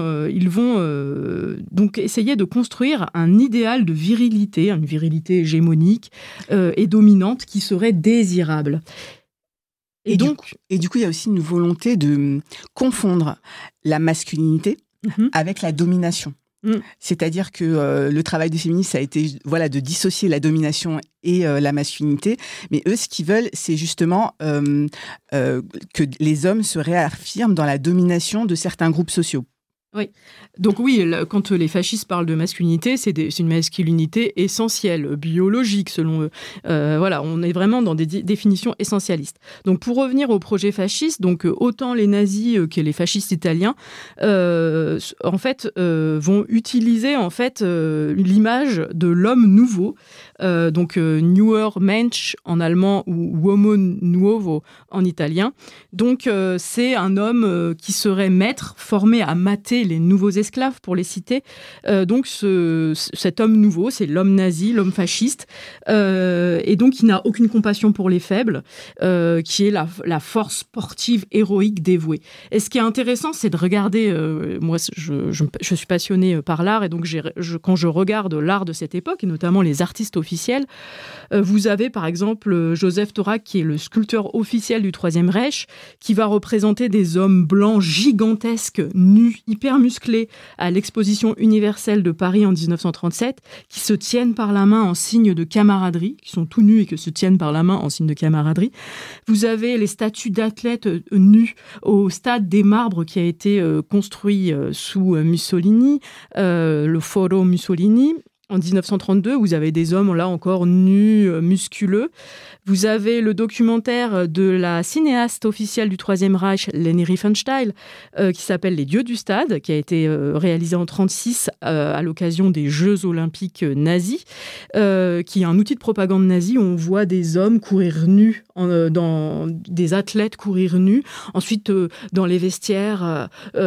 vont donc essayer de construire un idéal de virilité, une virilité hégémonique et dominante qui serait désirable. Et du coup, il y a aussi une volonté de confondre la masculinité avec la domination. C'est-à-dire que le travail des féministes a été de dissocier la domination et la masculinité, mais eux, ce qu'ils veulent, c'est justement que les hommes se réaffirment dans la domination de certains groupes sociaux. Oui. Donc oui, quand les fascistes parlent de masculinité, c'est une masculinité essentielle, biologique selon eux. On est vraiment dans des définitions essentialistes. Donc pour revenir au projet fasciste, donc autant les nazis que les fascistes italiens, vont utiliser l'image de l'homme nouveau, Neuer Mensch en allemand ou Uomo Nuovo en italien. Donc c'est un homme qui serait maître, formé à mater les nouveaux esclaves, pour les citer. Donc cet homme nouveau, c'est l'homme nazi, l'homme fasciste, et donc il n'a aucune compassion pour les faibles, qui est la force sportive héroïque dévouée. Et ce qui est intéressant, c'est de regarder, moi je suis passionnée par l'art, et donc quand je regarde l'art de cette époque, et notamment les artistes officiels, vous avez par exemple Joseph Torak, qui est le sculpteur officiel du Troisième Reich, qui va représenter des hommes blancs gigantesques, nus, hyper musclés, à l'exposition universelle de Paris en 1937, qui se tiennent par la main en signe de camaraderie, qui sont tout nus et qui se tiennent par la main en signe de camaraderie. Vous avez les statues d'athlètes nus au stade des Marbres, qui a été construit sous Mussolini, le Foro Mussolini. En 1932, vous avez des hommes, là encore, nus, musculeux. Vous avez le documentaire de la cinéaste officielle du Troisième Reich, Leni Riefenstahl, qui s'appelle « Les dieux du stade », qui a été réalisé en 1936 à l'occasion des Jeux olympiques nazis, qui est un outil de propagande nazie où on voit des hommes courir nus, des athlètes courir nus, ensuite dans les vestiaires,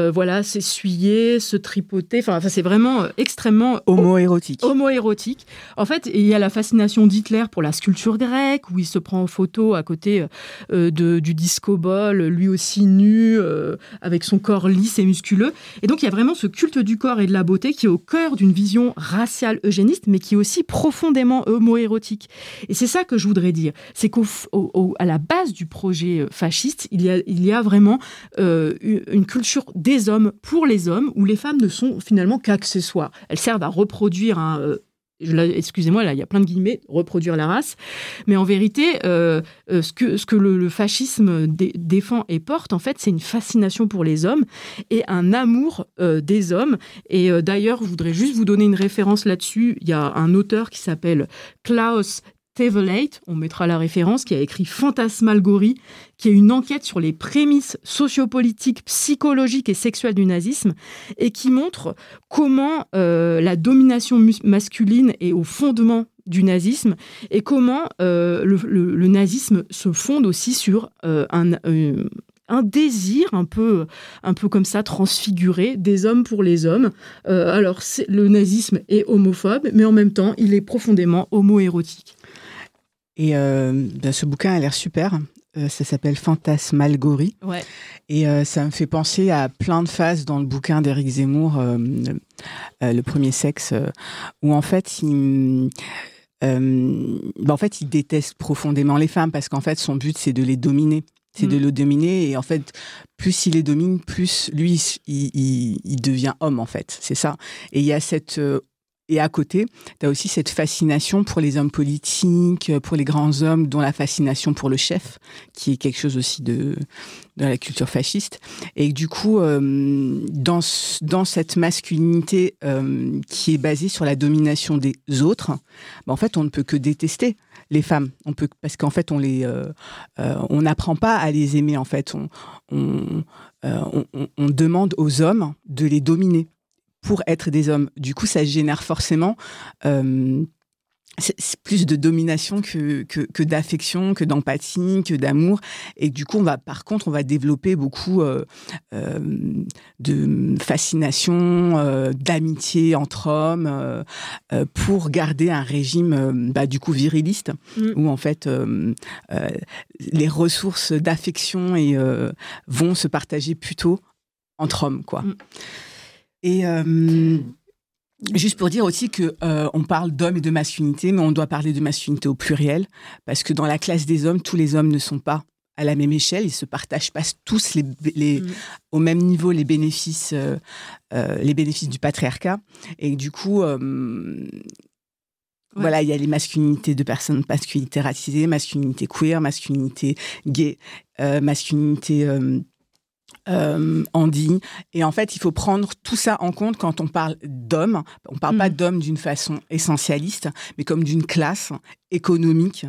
s'essuyer, se tripoter. Enfin, c'est vraiment extrêmement homo-érotique. En fait, il y a la fascination d'Hitler pour la sculpture grecque, où il se prend en photo à côté du disco-ball, lui aussi nu, avec son corps lisse et musculeux. Et donc, il y a vraiment ce culte du corps et de la beauté qui est au cœur d'une vision raciale eugéniste, mais qui est aussi profondément homo-érotique. Et c'est ça que je voudrais dire. C'est qu'à la base du projet fasciste, il y a vraiment une culture des hommes pour les hommes, où les femmes ne sont finalement qu'accessoires. Elles servent à reproduire excusez-moi, là, il y a plein de guillemets, reproduire la race. Mais en vérité, ce que le fascisme défend et porte, en fait, c'est une fascination pour les hommes et un amour des hommes. Et d'ailleurs, je voudrais juste vous donner une référence là-dessus. Il y a un auteur qui s'appelle Klaus Teweleit, on mettra la référence, qui a écrit Fantasmalgorie, qui est une enquête sur les prémices sociopolitiques, psychologiques et sexuelles du nazisme, et qui montre comment la domination masculine est au fondement du nazisme, et comment le nazisme se fonde aussi sur un désir un peu comme ça, transfiguré, des hommes pour les hommes. Alors, le nazisme est homophobe, mais en même temps, il est profondément homo-érotique. Et ce bouquin a l'air super. Ça s'appelle Fantasmalgorie. Ouais. Et ça me fait penser à plein de phases dans le bouquin d'Éric Zemmour, Le premier sexe, où en fait, il déteste profondément les femmes, parce qu'en fait, son but, c'est de les dominer. C'est de le dominer, et en fait, plus il les domine, plus lui, il devient homme, en fait. C'est ça. Et il y a et à côté, tu as aussi cette fascination pour les hommes politiques, pour les grands hommes, dont la fascination pour le chef, qui est quelque chose aussi de la culture fasciste. Et du coup, dans cette masculinité qui est basée sur la domination des autres, en fait, on ne peut que détester les femmes. Parce qu'en fait, on n'apprend pas à les aimer. En fait, on demande aux hommes de les dominer pour être des hommes. Du coup, ça génère forcément c'est plus de domination que d'affection, que d'empathie, que d'amour. Et du coup, par contre, on va développer beaucoup de fascination, d'amitié entre hommes, pour garder un régime du coup viriliste, où en fait les ressources d'affection vont se partager plutôt entre hommes, quoi. Et juste pour dire aussi que on parle d'hommes et de masculinité, mais on doit parler de masculinité au pluriel, parce que dans la classe des hommes, tous les hommes ne sont pas à la même échelle, ils se partagent pas tous au même niveau les bénéfices du patriarcat, et du coup voilà, il y a les masculinités de personnes, masculinité racisée, masculinité queer, masculinité gay, masculinité handi. Et en fait, il faut prendre tout ça en compte quand on parle d'hommes. On ne parle pas d'hommes d'une façon essentialiste, mais comme d'une classe économique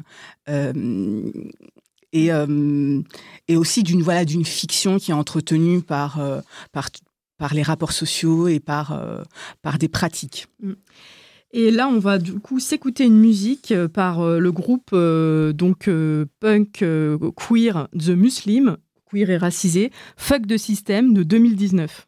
et aussi d'une fiction qui est entretenue par les rapports sociaux et par des pratiques. Et là, on va du coup s'écouter une musique par le groupe punk queer The Muslim, queer et racisé, Fuck the System de 2019.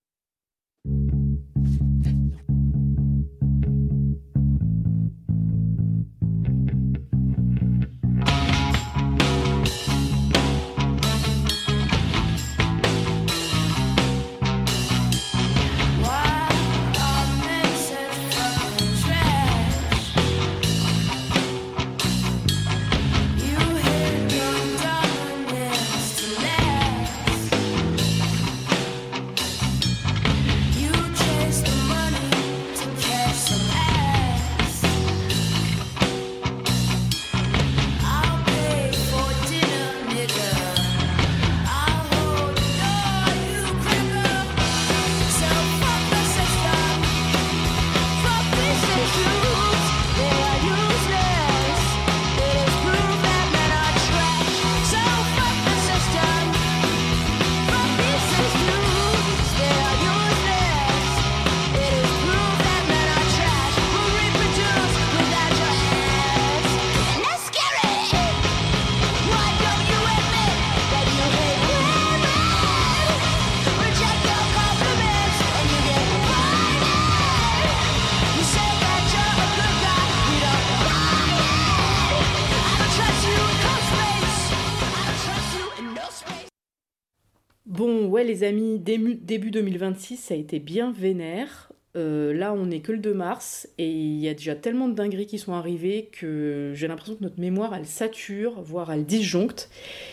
Bon, ouais, les amis, début 2026, ça a été bien vénère. Là, on n'est que le 2 mars et il y a déjà tellement de dingueries qui sont arrivées que j'ai l'impression que notre mémoire, elle sature, voire elle disjoncte.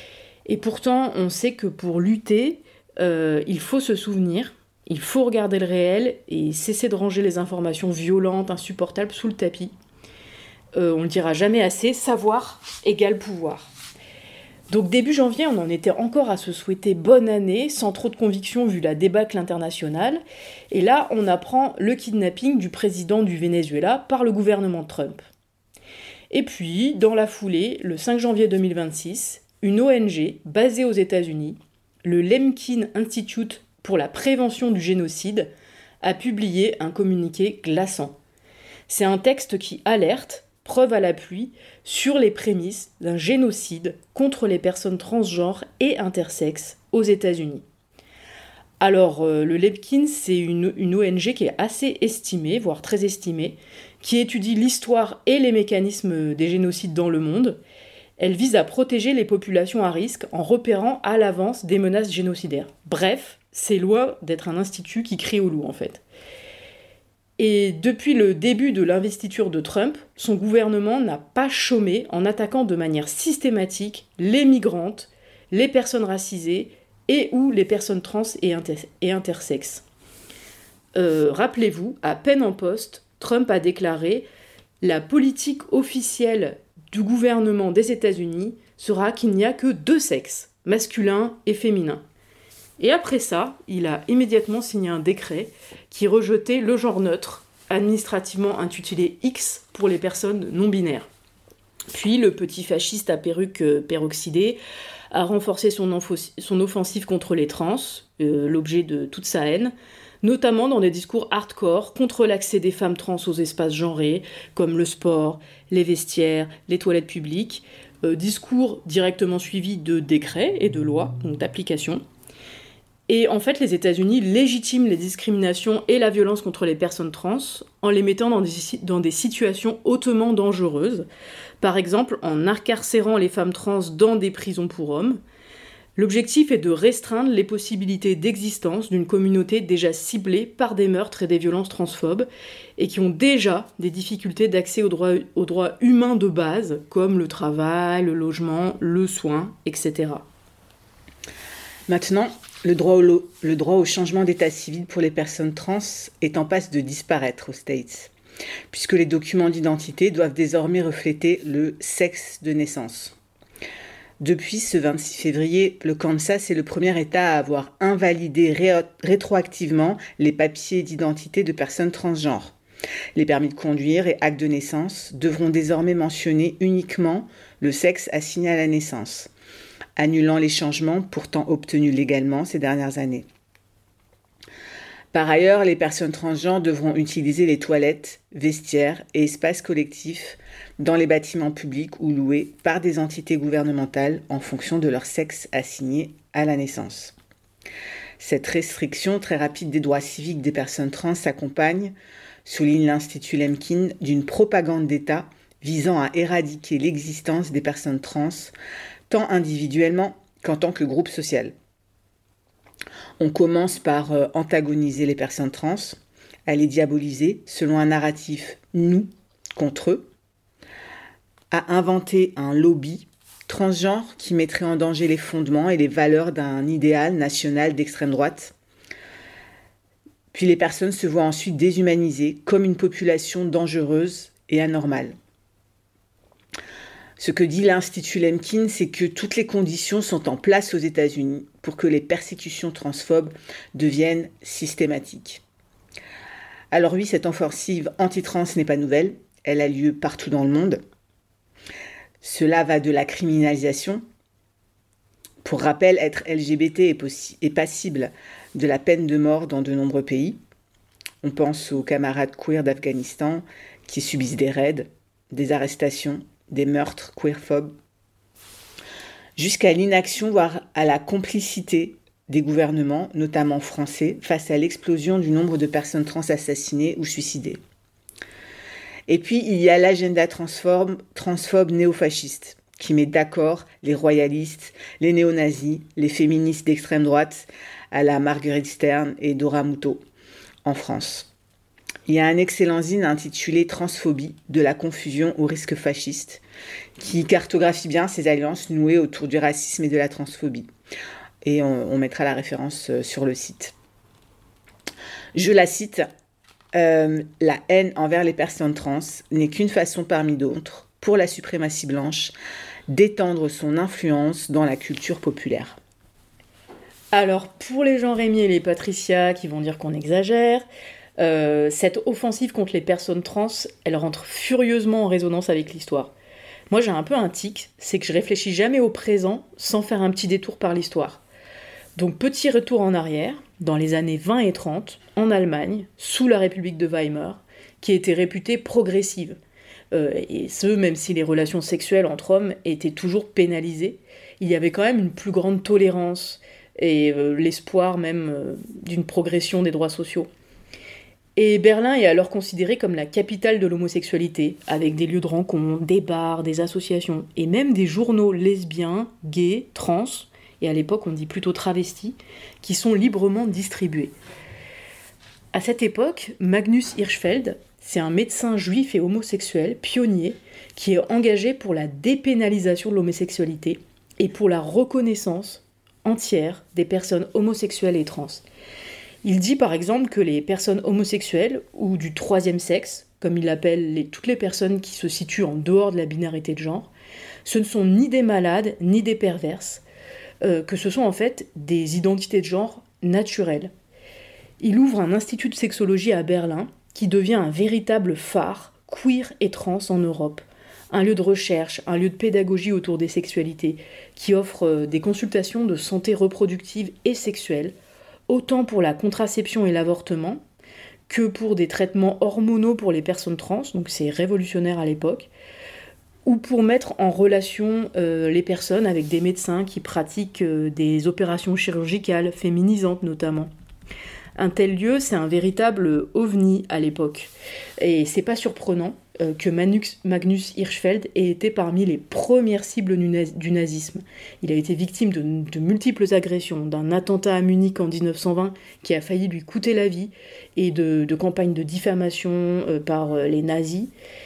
Et pourtant, on sait que pour lutter, il faut se souvenir, il faut regarder le réel et cesser de ranger les informations violentes, insupportables sous le tapis. On le dira jamais assez, savoir égale pouvoir. Donc début janvier, on en était encore à se souhaiter bonne année, sans trop de conviction vu la débâcle internationale. Et là, on apprend le kidnapping du président du Venezuela par le gouvernement Trump. Et puis, dans la foulée, le 5 janvier 2026, une ONG basée aux États-Unis, le Lemkin Institute pour la prévention du génocide, a publié un communiqué glaçant. C'est un texte qui alerte, preuve à l'appui, sur les prémices d'un génocide contre les personnes transgenres et intersexes aux États-Unis. Alors, le Lemkin, c'est une ONG qui est assez estimée, voire très estimée, qui étudie l'histoire et les mécanismes des génocides dans le monde. Elle vise à protéger les populations à risque en repérant à l'avance des menaces génocidaires. Bref, c'est loin d'être un institut qui crie au loup, en fait. Et depuis le début de l'investiture de Trump, son gouvernement n'a pas chômé en attaquant de manière systématique les migrantes, les personnes racisées et ou les personnes trans et intersexes. Rappelez-vous, à peine en poste, Trump a déclaré « La politique officielle du gouvernement des États-Unis sera qu'il n'y a que 2 sexes, masculin et féminin ». Et après ça, il a immédiatement signé un décret qui rejetait le genre neutre, administrativement intitulé X pour les personnes non-binaires. Puis le petit fasciste à perruque peroxydée a renforcé son offensive contre les trans, l'objet de toute sa haine, notamment dans des discours hardcore contre l'accès des femmes trans aux espaces genrés, comme le sport, les vestiaires, les toilettes publiques, discours directement suivis de décrets et de lois, donc d'applications. Et en fait, les États-Unis légitiment les discriminations et la violence contre les personnes trans en les mettant dans des situations hautement dangereuses. Par exemple, en incarcérant les femmes trans dans des prisons pour hommes. L'objectif est de restreindre les possibilités d'existence d'une communauté déjà ciblée par des meurtres et des violences transphobes et qui ont déjà des difficultés d'accès aux droits humains de base, comme le travail, le logement, le soin, etc. Maintenant, le droit au changement d'état civil pour les personnes trans est en passe de disparaître aux States, puisque les documents d'identité doivent désormais refléter le sexe de naissance. Depuis ce 26 février, le Kansas est le premier État à avoir invalidé rétroactivement les papiers d'identité de personnes transgenres. Les permis de conduire et actes de naissance devront désormais mentionner uniquement le sexe assigné à la naissance, annulant les changements pourtant obtenus légalement ces dernières années. Par ailleurs, les personnes transgenres devront utiliser les toilettes, vestiaires et espaces collectifs dans les bâtiments publics ou loués par des entités gouvernementales en fonction de leur sexe assigné à la naissance. Cette restriction très rapide des droits civiques des personnes trans s'accompagne, souligne l'Institut Lemkin, d'une propagande d'État visant à éradiquer l'existence des personnes trans, tant individuellement qu'en tant que groupe social. On commence par antagoniser les personnes trans, à les diaboliser selon un narratif « nous » contre eux, à inventer un lobby transgenre qui mettrait en danger les fondements et les valeurs d'un idéal national d'extrême droite. Puis les personnes se voient ensuite déshumanisées comme une population dangereuse et anormale. Ce que dit l'Institut Lemkin, c'est que toutes les conditions sont en place aux États-Unis pour que les persécutions transphobes deviennent systématiques. Alors oui, cette offensive anti-trans n'est pas nouvelle, elle a lieu partout dans le monde. Cela va de la criminalisation. Pour rappel, être LGBT est passible de la peine de mort dans de nombreux pays. On pense aux camarades queer d'Afghanistan qui subissent des raids, des arrestations, des meurtres queerphobes, jusqu'à l'inaction, voire à la complicité des gouvernements, notamment français, face à l'explosion du nombre de personnes trans assassinées ou suicidées. Et puis, il y a l'agenda transphobe néofasciste, qui met d'accord les royalistes, les néo-nazis, les féministes d'extrême droite, à la Marguerite Stern et Dora Muto, en France. Il y a un excellent zine intitulé « Transphobie, de la confusion au risque fasciste » qui cartographie bien ces alliances nouées autour du racisme et de la transphobie. Et on mettra la référence sur le site. Je la cite, « La haine envers les personnes trans n'est qu'une façon parmi d'autres, pour la suprématie blanche, d'étendre son influence dans la culture populaire. » Alors, pour les Jean-Rémy et les Patricia qui vont dire qu'on exagère, cette offensive contre les personnes trans, elle rentre furieusement en résonance avec l'histoire. Moi, j'ai un peu un tic, c'est que je réfléchis jamais au présent sans faire un petit détour par l'histoire. Donc, petit retour en arrière, dans les années 20 et 30, en Allemagne, sous la République de Weimar, qui était réputée progressive. Et ce, même si les relations sexuelles entre hommes étaient toujours pénalisées, il y avait quand même une plus grande tolérance et l'espoir même d'une progression des droits sociaux. Et Berlin est alors considérée comme la capitale de l'homosexualité, avec des lieux de rencontre, des bars, des associations, et même des journaux lesbiens, gays, trans, et à l'époque on dit plutôt travestis, qui sont librement distribués. À cette époque, Magnus Hirschfeld, c'est un médecin juif et homosexuel, pionnier, qui est engagé pour la dépénalisation de l'homosexualité et pour la reconnaissance entière des personnes homosexuelles et trans. Il dit par exemple que les personnes homosexuelles, ou du troisième sexe, comme il appelle toutes les personnes qui se situent en dehors de la binarité de genre, ce ne sont ni des malades, ni des perverses, que ce sont en fait des identités de genre naturelles. Il ouvre un institut de sexologie à Berlin, qui devient un véritable phare queer et trans en Europe, un lieu de recherche, un lieu de pédagogie autour des sexualités, qui offre des consultations de santé reproductive et sexuelle, autant pour la contraception et l'avortement que pour des traitements hormonaux pour les personnes trans, donc c'est révolutionnaire à l'époque, ou pour mettre en relation les personnes avec des médecins qui pratiquent des opérations chirurgicales, féminisantes notamment. Un tel lieu, c'est un véritable ovni à l'époque. Et c'est pas surprenant que Magnus Hirschfeld ait été parmi les premières cibles du nazisme. Il a été victime de multiples agressions, d'un attentat à Munich en 1920 qui a failli lui coûter la vie, et de campagnes de diffamation par les nazis.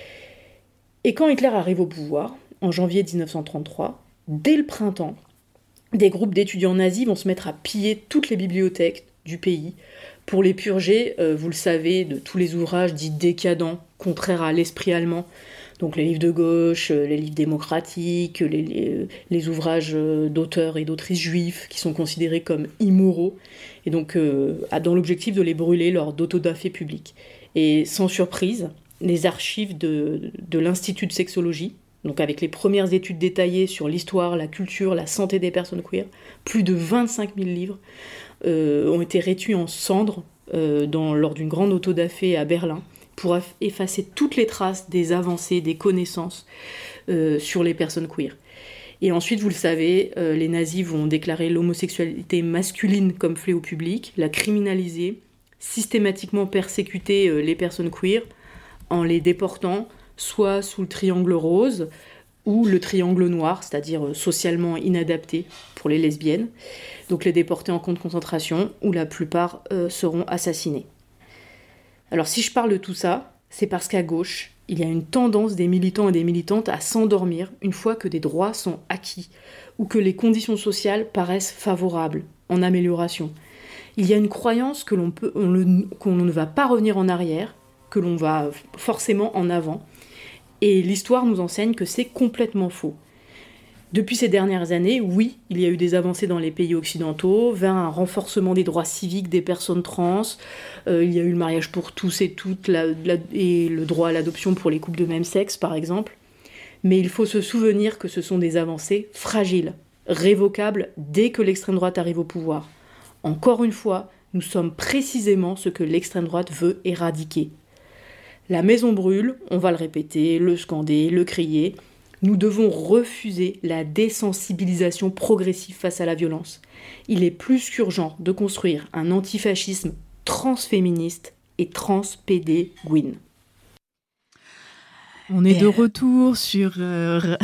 Et quand Hitler arrive au pouvoir, en janvier 1933, dès le printemps, des groupes d'étudiants nazis vont se mettre à piller toutes les bibliothèques du pays pour les purger, vous le savez, de tous les ouvrages dits décadents, contraires à l'esprit allemand. Donc les livres de gauche, les livres démocratiques, les ouvrages d'auteurs et d'autrices juifs qui sont considérés comme immoraux, et donc dans l'objectif de les brûler lors d'autodafés publics. Et sans surprise, les archives de l'Institut de sexologie, donc avec les premières études détaillées sur l'histoire, la culture, la santé des personnes queer, plus de 25 000 livres ont été réduits en cendres lors d'une grande autodafé à Berlin pour effacer toutes les traces des avancées, des connaissances sur les personnes queer. Et ensuite, vous le savez, les nazis vont déclarer l'homosexualité masculine comme fléau public, la criminaliser, systématiquement persécuter les personnes queer en les déportant soit sous le triangle rose ou le triangle noir, c'est-à-dire socialement inadapté pour les lesbiennes. Donc les déporter en camp de concentration où la plupart seront assassinés. Alors si je parle de tout ça, c'est parce qu'à gauche, il y a une tendance des militants et des militantes à s'endormir une fois que des droits sont acquis ou que les conditions sociales paraissent favorables, en amélioration. Il y a une croyance qu'on ne va pas revenir en arrière, que l'on va forcément en avant. Et l'histoire nous enseigne que c'est complètement faux. Depuis ces dernières années, oui, il y a eu des avancées dans les pays occidentaux vers un renforcement des droits civiques des personnes trans. Il y a eu le mariage pour tous et toutes et le droit à l'adoption pour les couples de même sexe, par exemple. Mais il faut se souvenir que ce sont des avancées fragiles, révocables dès que l'extrême droite arrive au pouvoir. Encore une fois, nous sommes précisément ce que l'extrême droite veut éradiquer. La maison brûle, on va le répéter, le scander, le crier. Nous devons refuser la désensibilisation progressive face à la violence. Il est plus qu'urgent de construire un antifascisme transféministe et transpédéguine. On est de retour au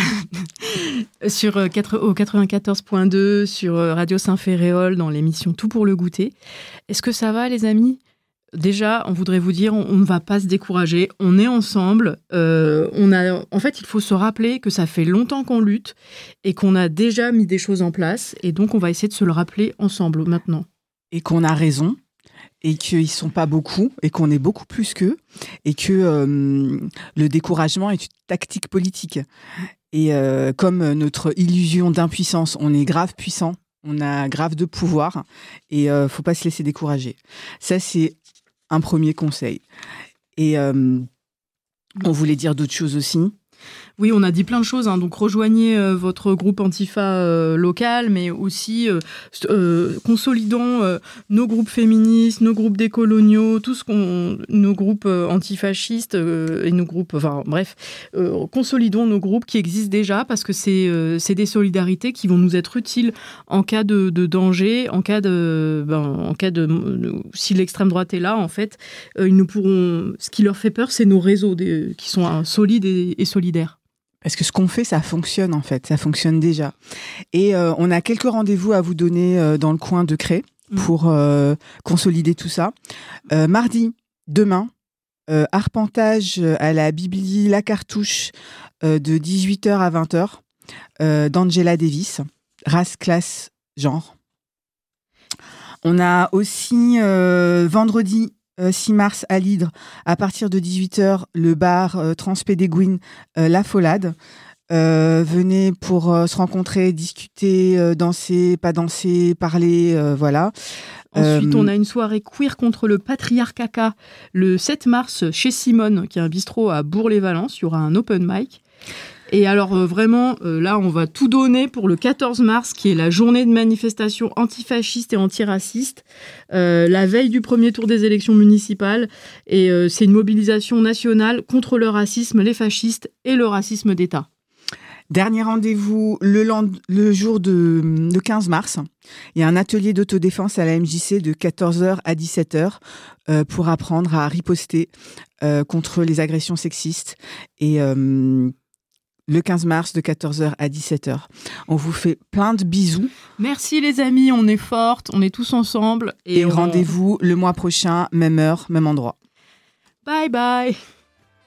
94.2 sur Radio Saint-Féréol dans l'émission Tout pour le goûter. Est-ce que ça va, les amis ? Déjà, on voudrait vous dire, on ne va pas se décourager, on est ensemble. En fait, il faut se rappeler que ça fait longtemps qu'on lutte et qu'on a déjà mis des choses en place. Et donc, on va essayer de se le rappeler ensemble maintenant. Et qu'on a raison, et qu'ils ne sont pas beaucoup, et qu'on est beaucoup plus qu'eux, et que le découragement est une tactique politique. Et comme notre illusion d'impuissance, on est grave puissant, on a grave de pouvoir, et il ne faut pas se laisser décourager. Ça, c'est un premier conseil. Et on voulait dire d'autres choses aussi. Oui, on a dit plein de choses, hein. Donc rejoignez votre groupe Antifa local, mais aussi consolidons nos groupes féministes, nos groupes décoloniaux, nos groupes antifascistes et nos groupes, consolidons nos groupes qui existent déjà, parce que c'est des solidarités qui vont nous être utiles en cas de danger, si l'extrême droite est là, en fait, ils ne pourront. Ce qui leur fait peur, c'est nos réseaux qui sont solides et solidaires. Parce que ce qu'on fait, ça fonctionne en fait, ça fonctionne déjà. Et on a quelques rendez-vous à vous donner dans le coin de Cré pour consolider tout ça. Mardi, demain, arpentage à la Bibli La Cartouche de 18h à 20h d'Angela Davis, race, classe, genre. On a aussi vendredi 6 mars à l'Hydre, à partir de 18h, le bar Transpédéguine La Folade. Venez pour se rencontrer, discuter, danser, pas danser, parler, voilà. Ensuite, on a une soirée queer contre le patriarcat le 7 mars chez Simone, qui est un bistrot à Bourg-les-Valences. Il y aura un open mic. Et alors vraiment, là, on va tout donner pour le 14 mars, qui est la journée de manifestation antifasciste et antiraciste, la veille du premier tour des élections municipales. Et c'est une mobilisation nationale contre le racisme, les fascistes et le racisme d'État. Dernier rendez-vous le jour de 15 mars. Il y a un atelier d'autodéfense à la MJC de 14h à 17h pour apprendre à riposter contre les agressions sexistes. Et le 15 mars de 14h à 17h. On vous fait plein de bisous. Merci les amis, on est fortes, on est tous ensemble. Et rendez-vous le mois prochain, même heure, même endroit. Bye bye.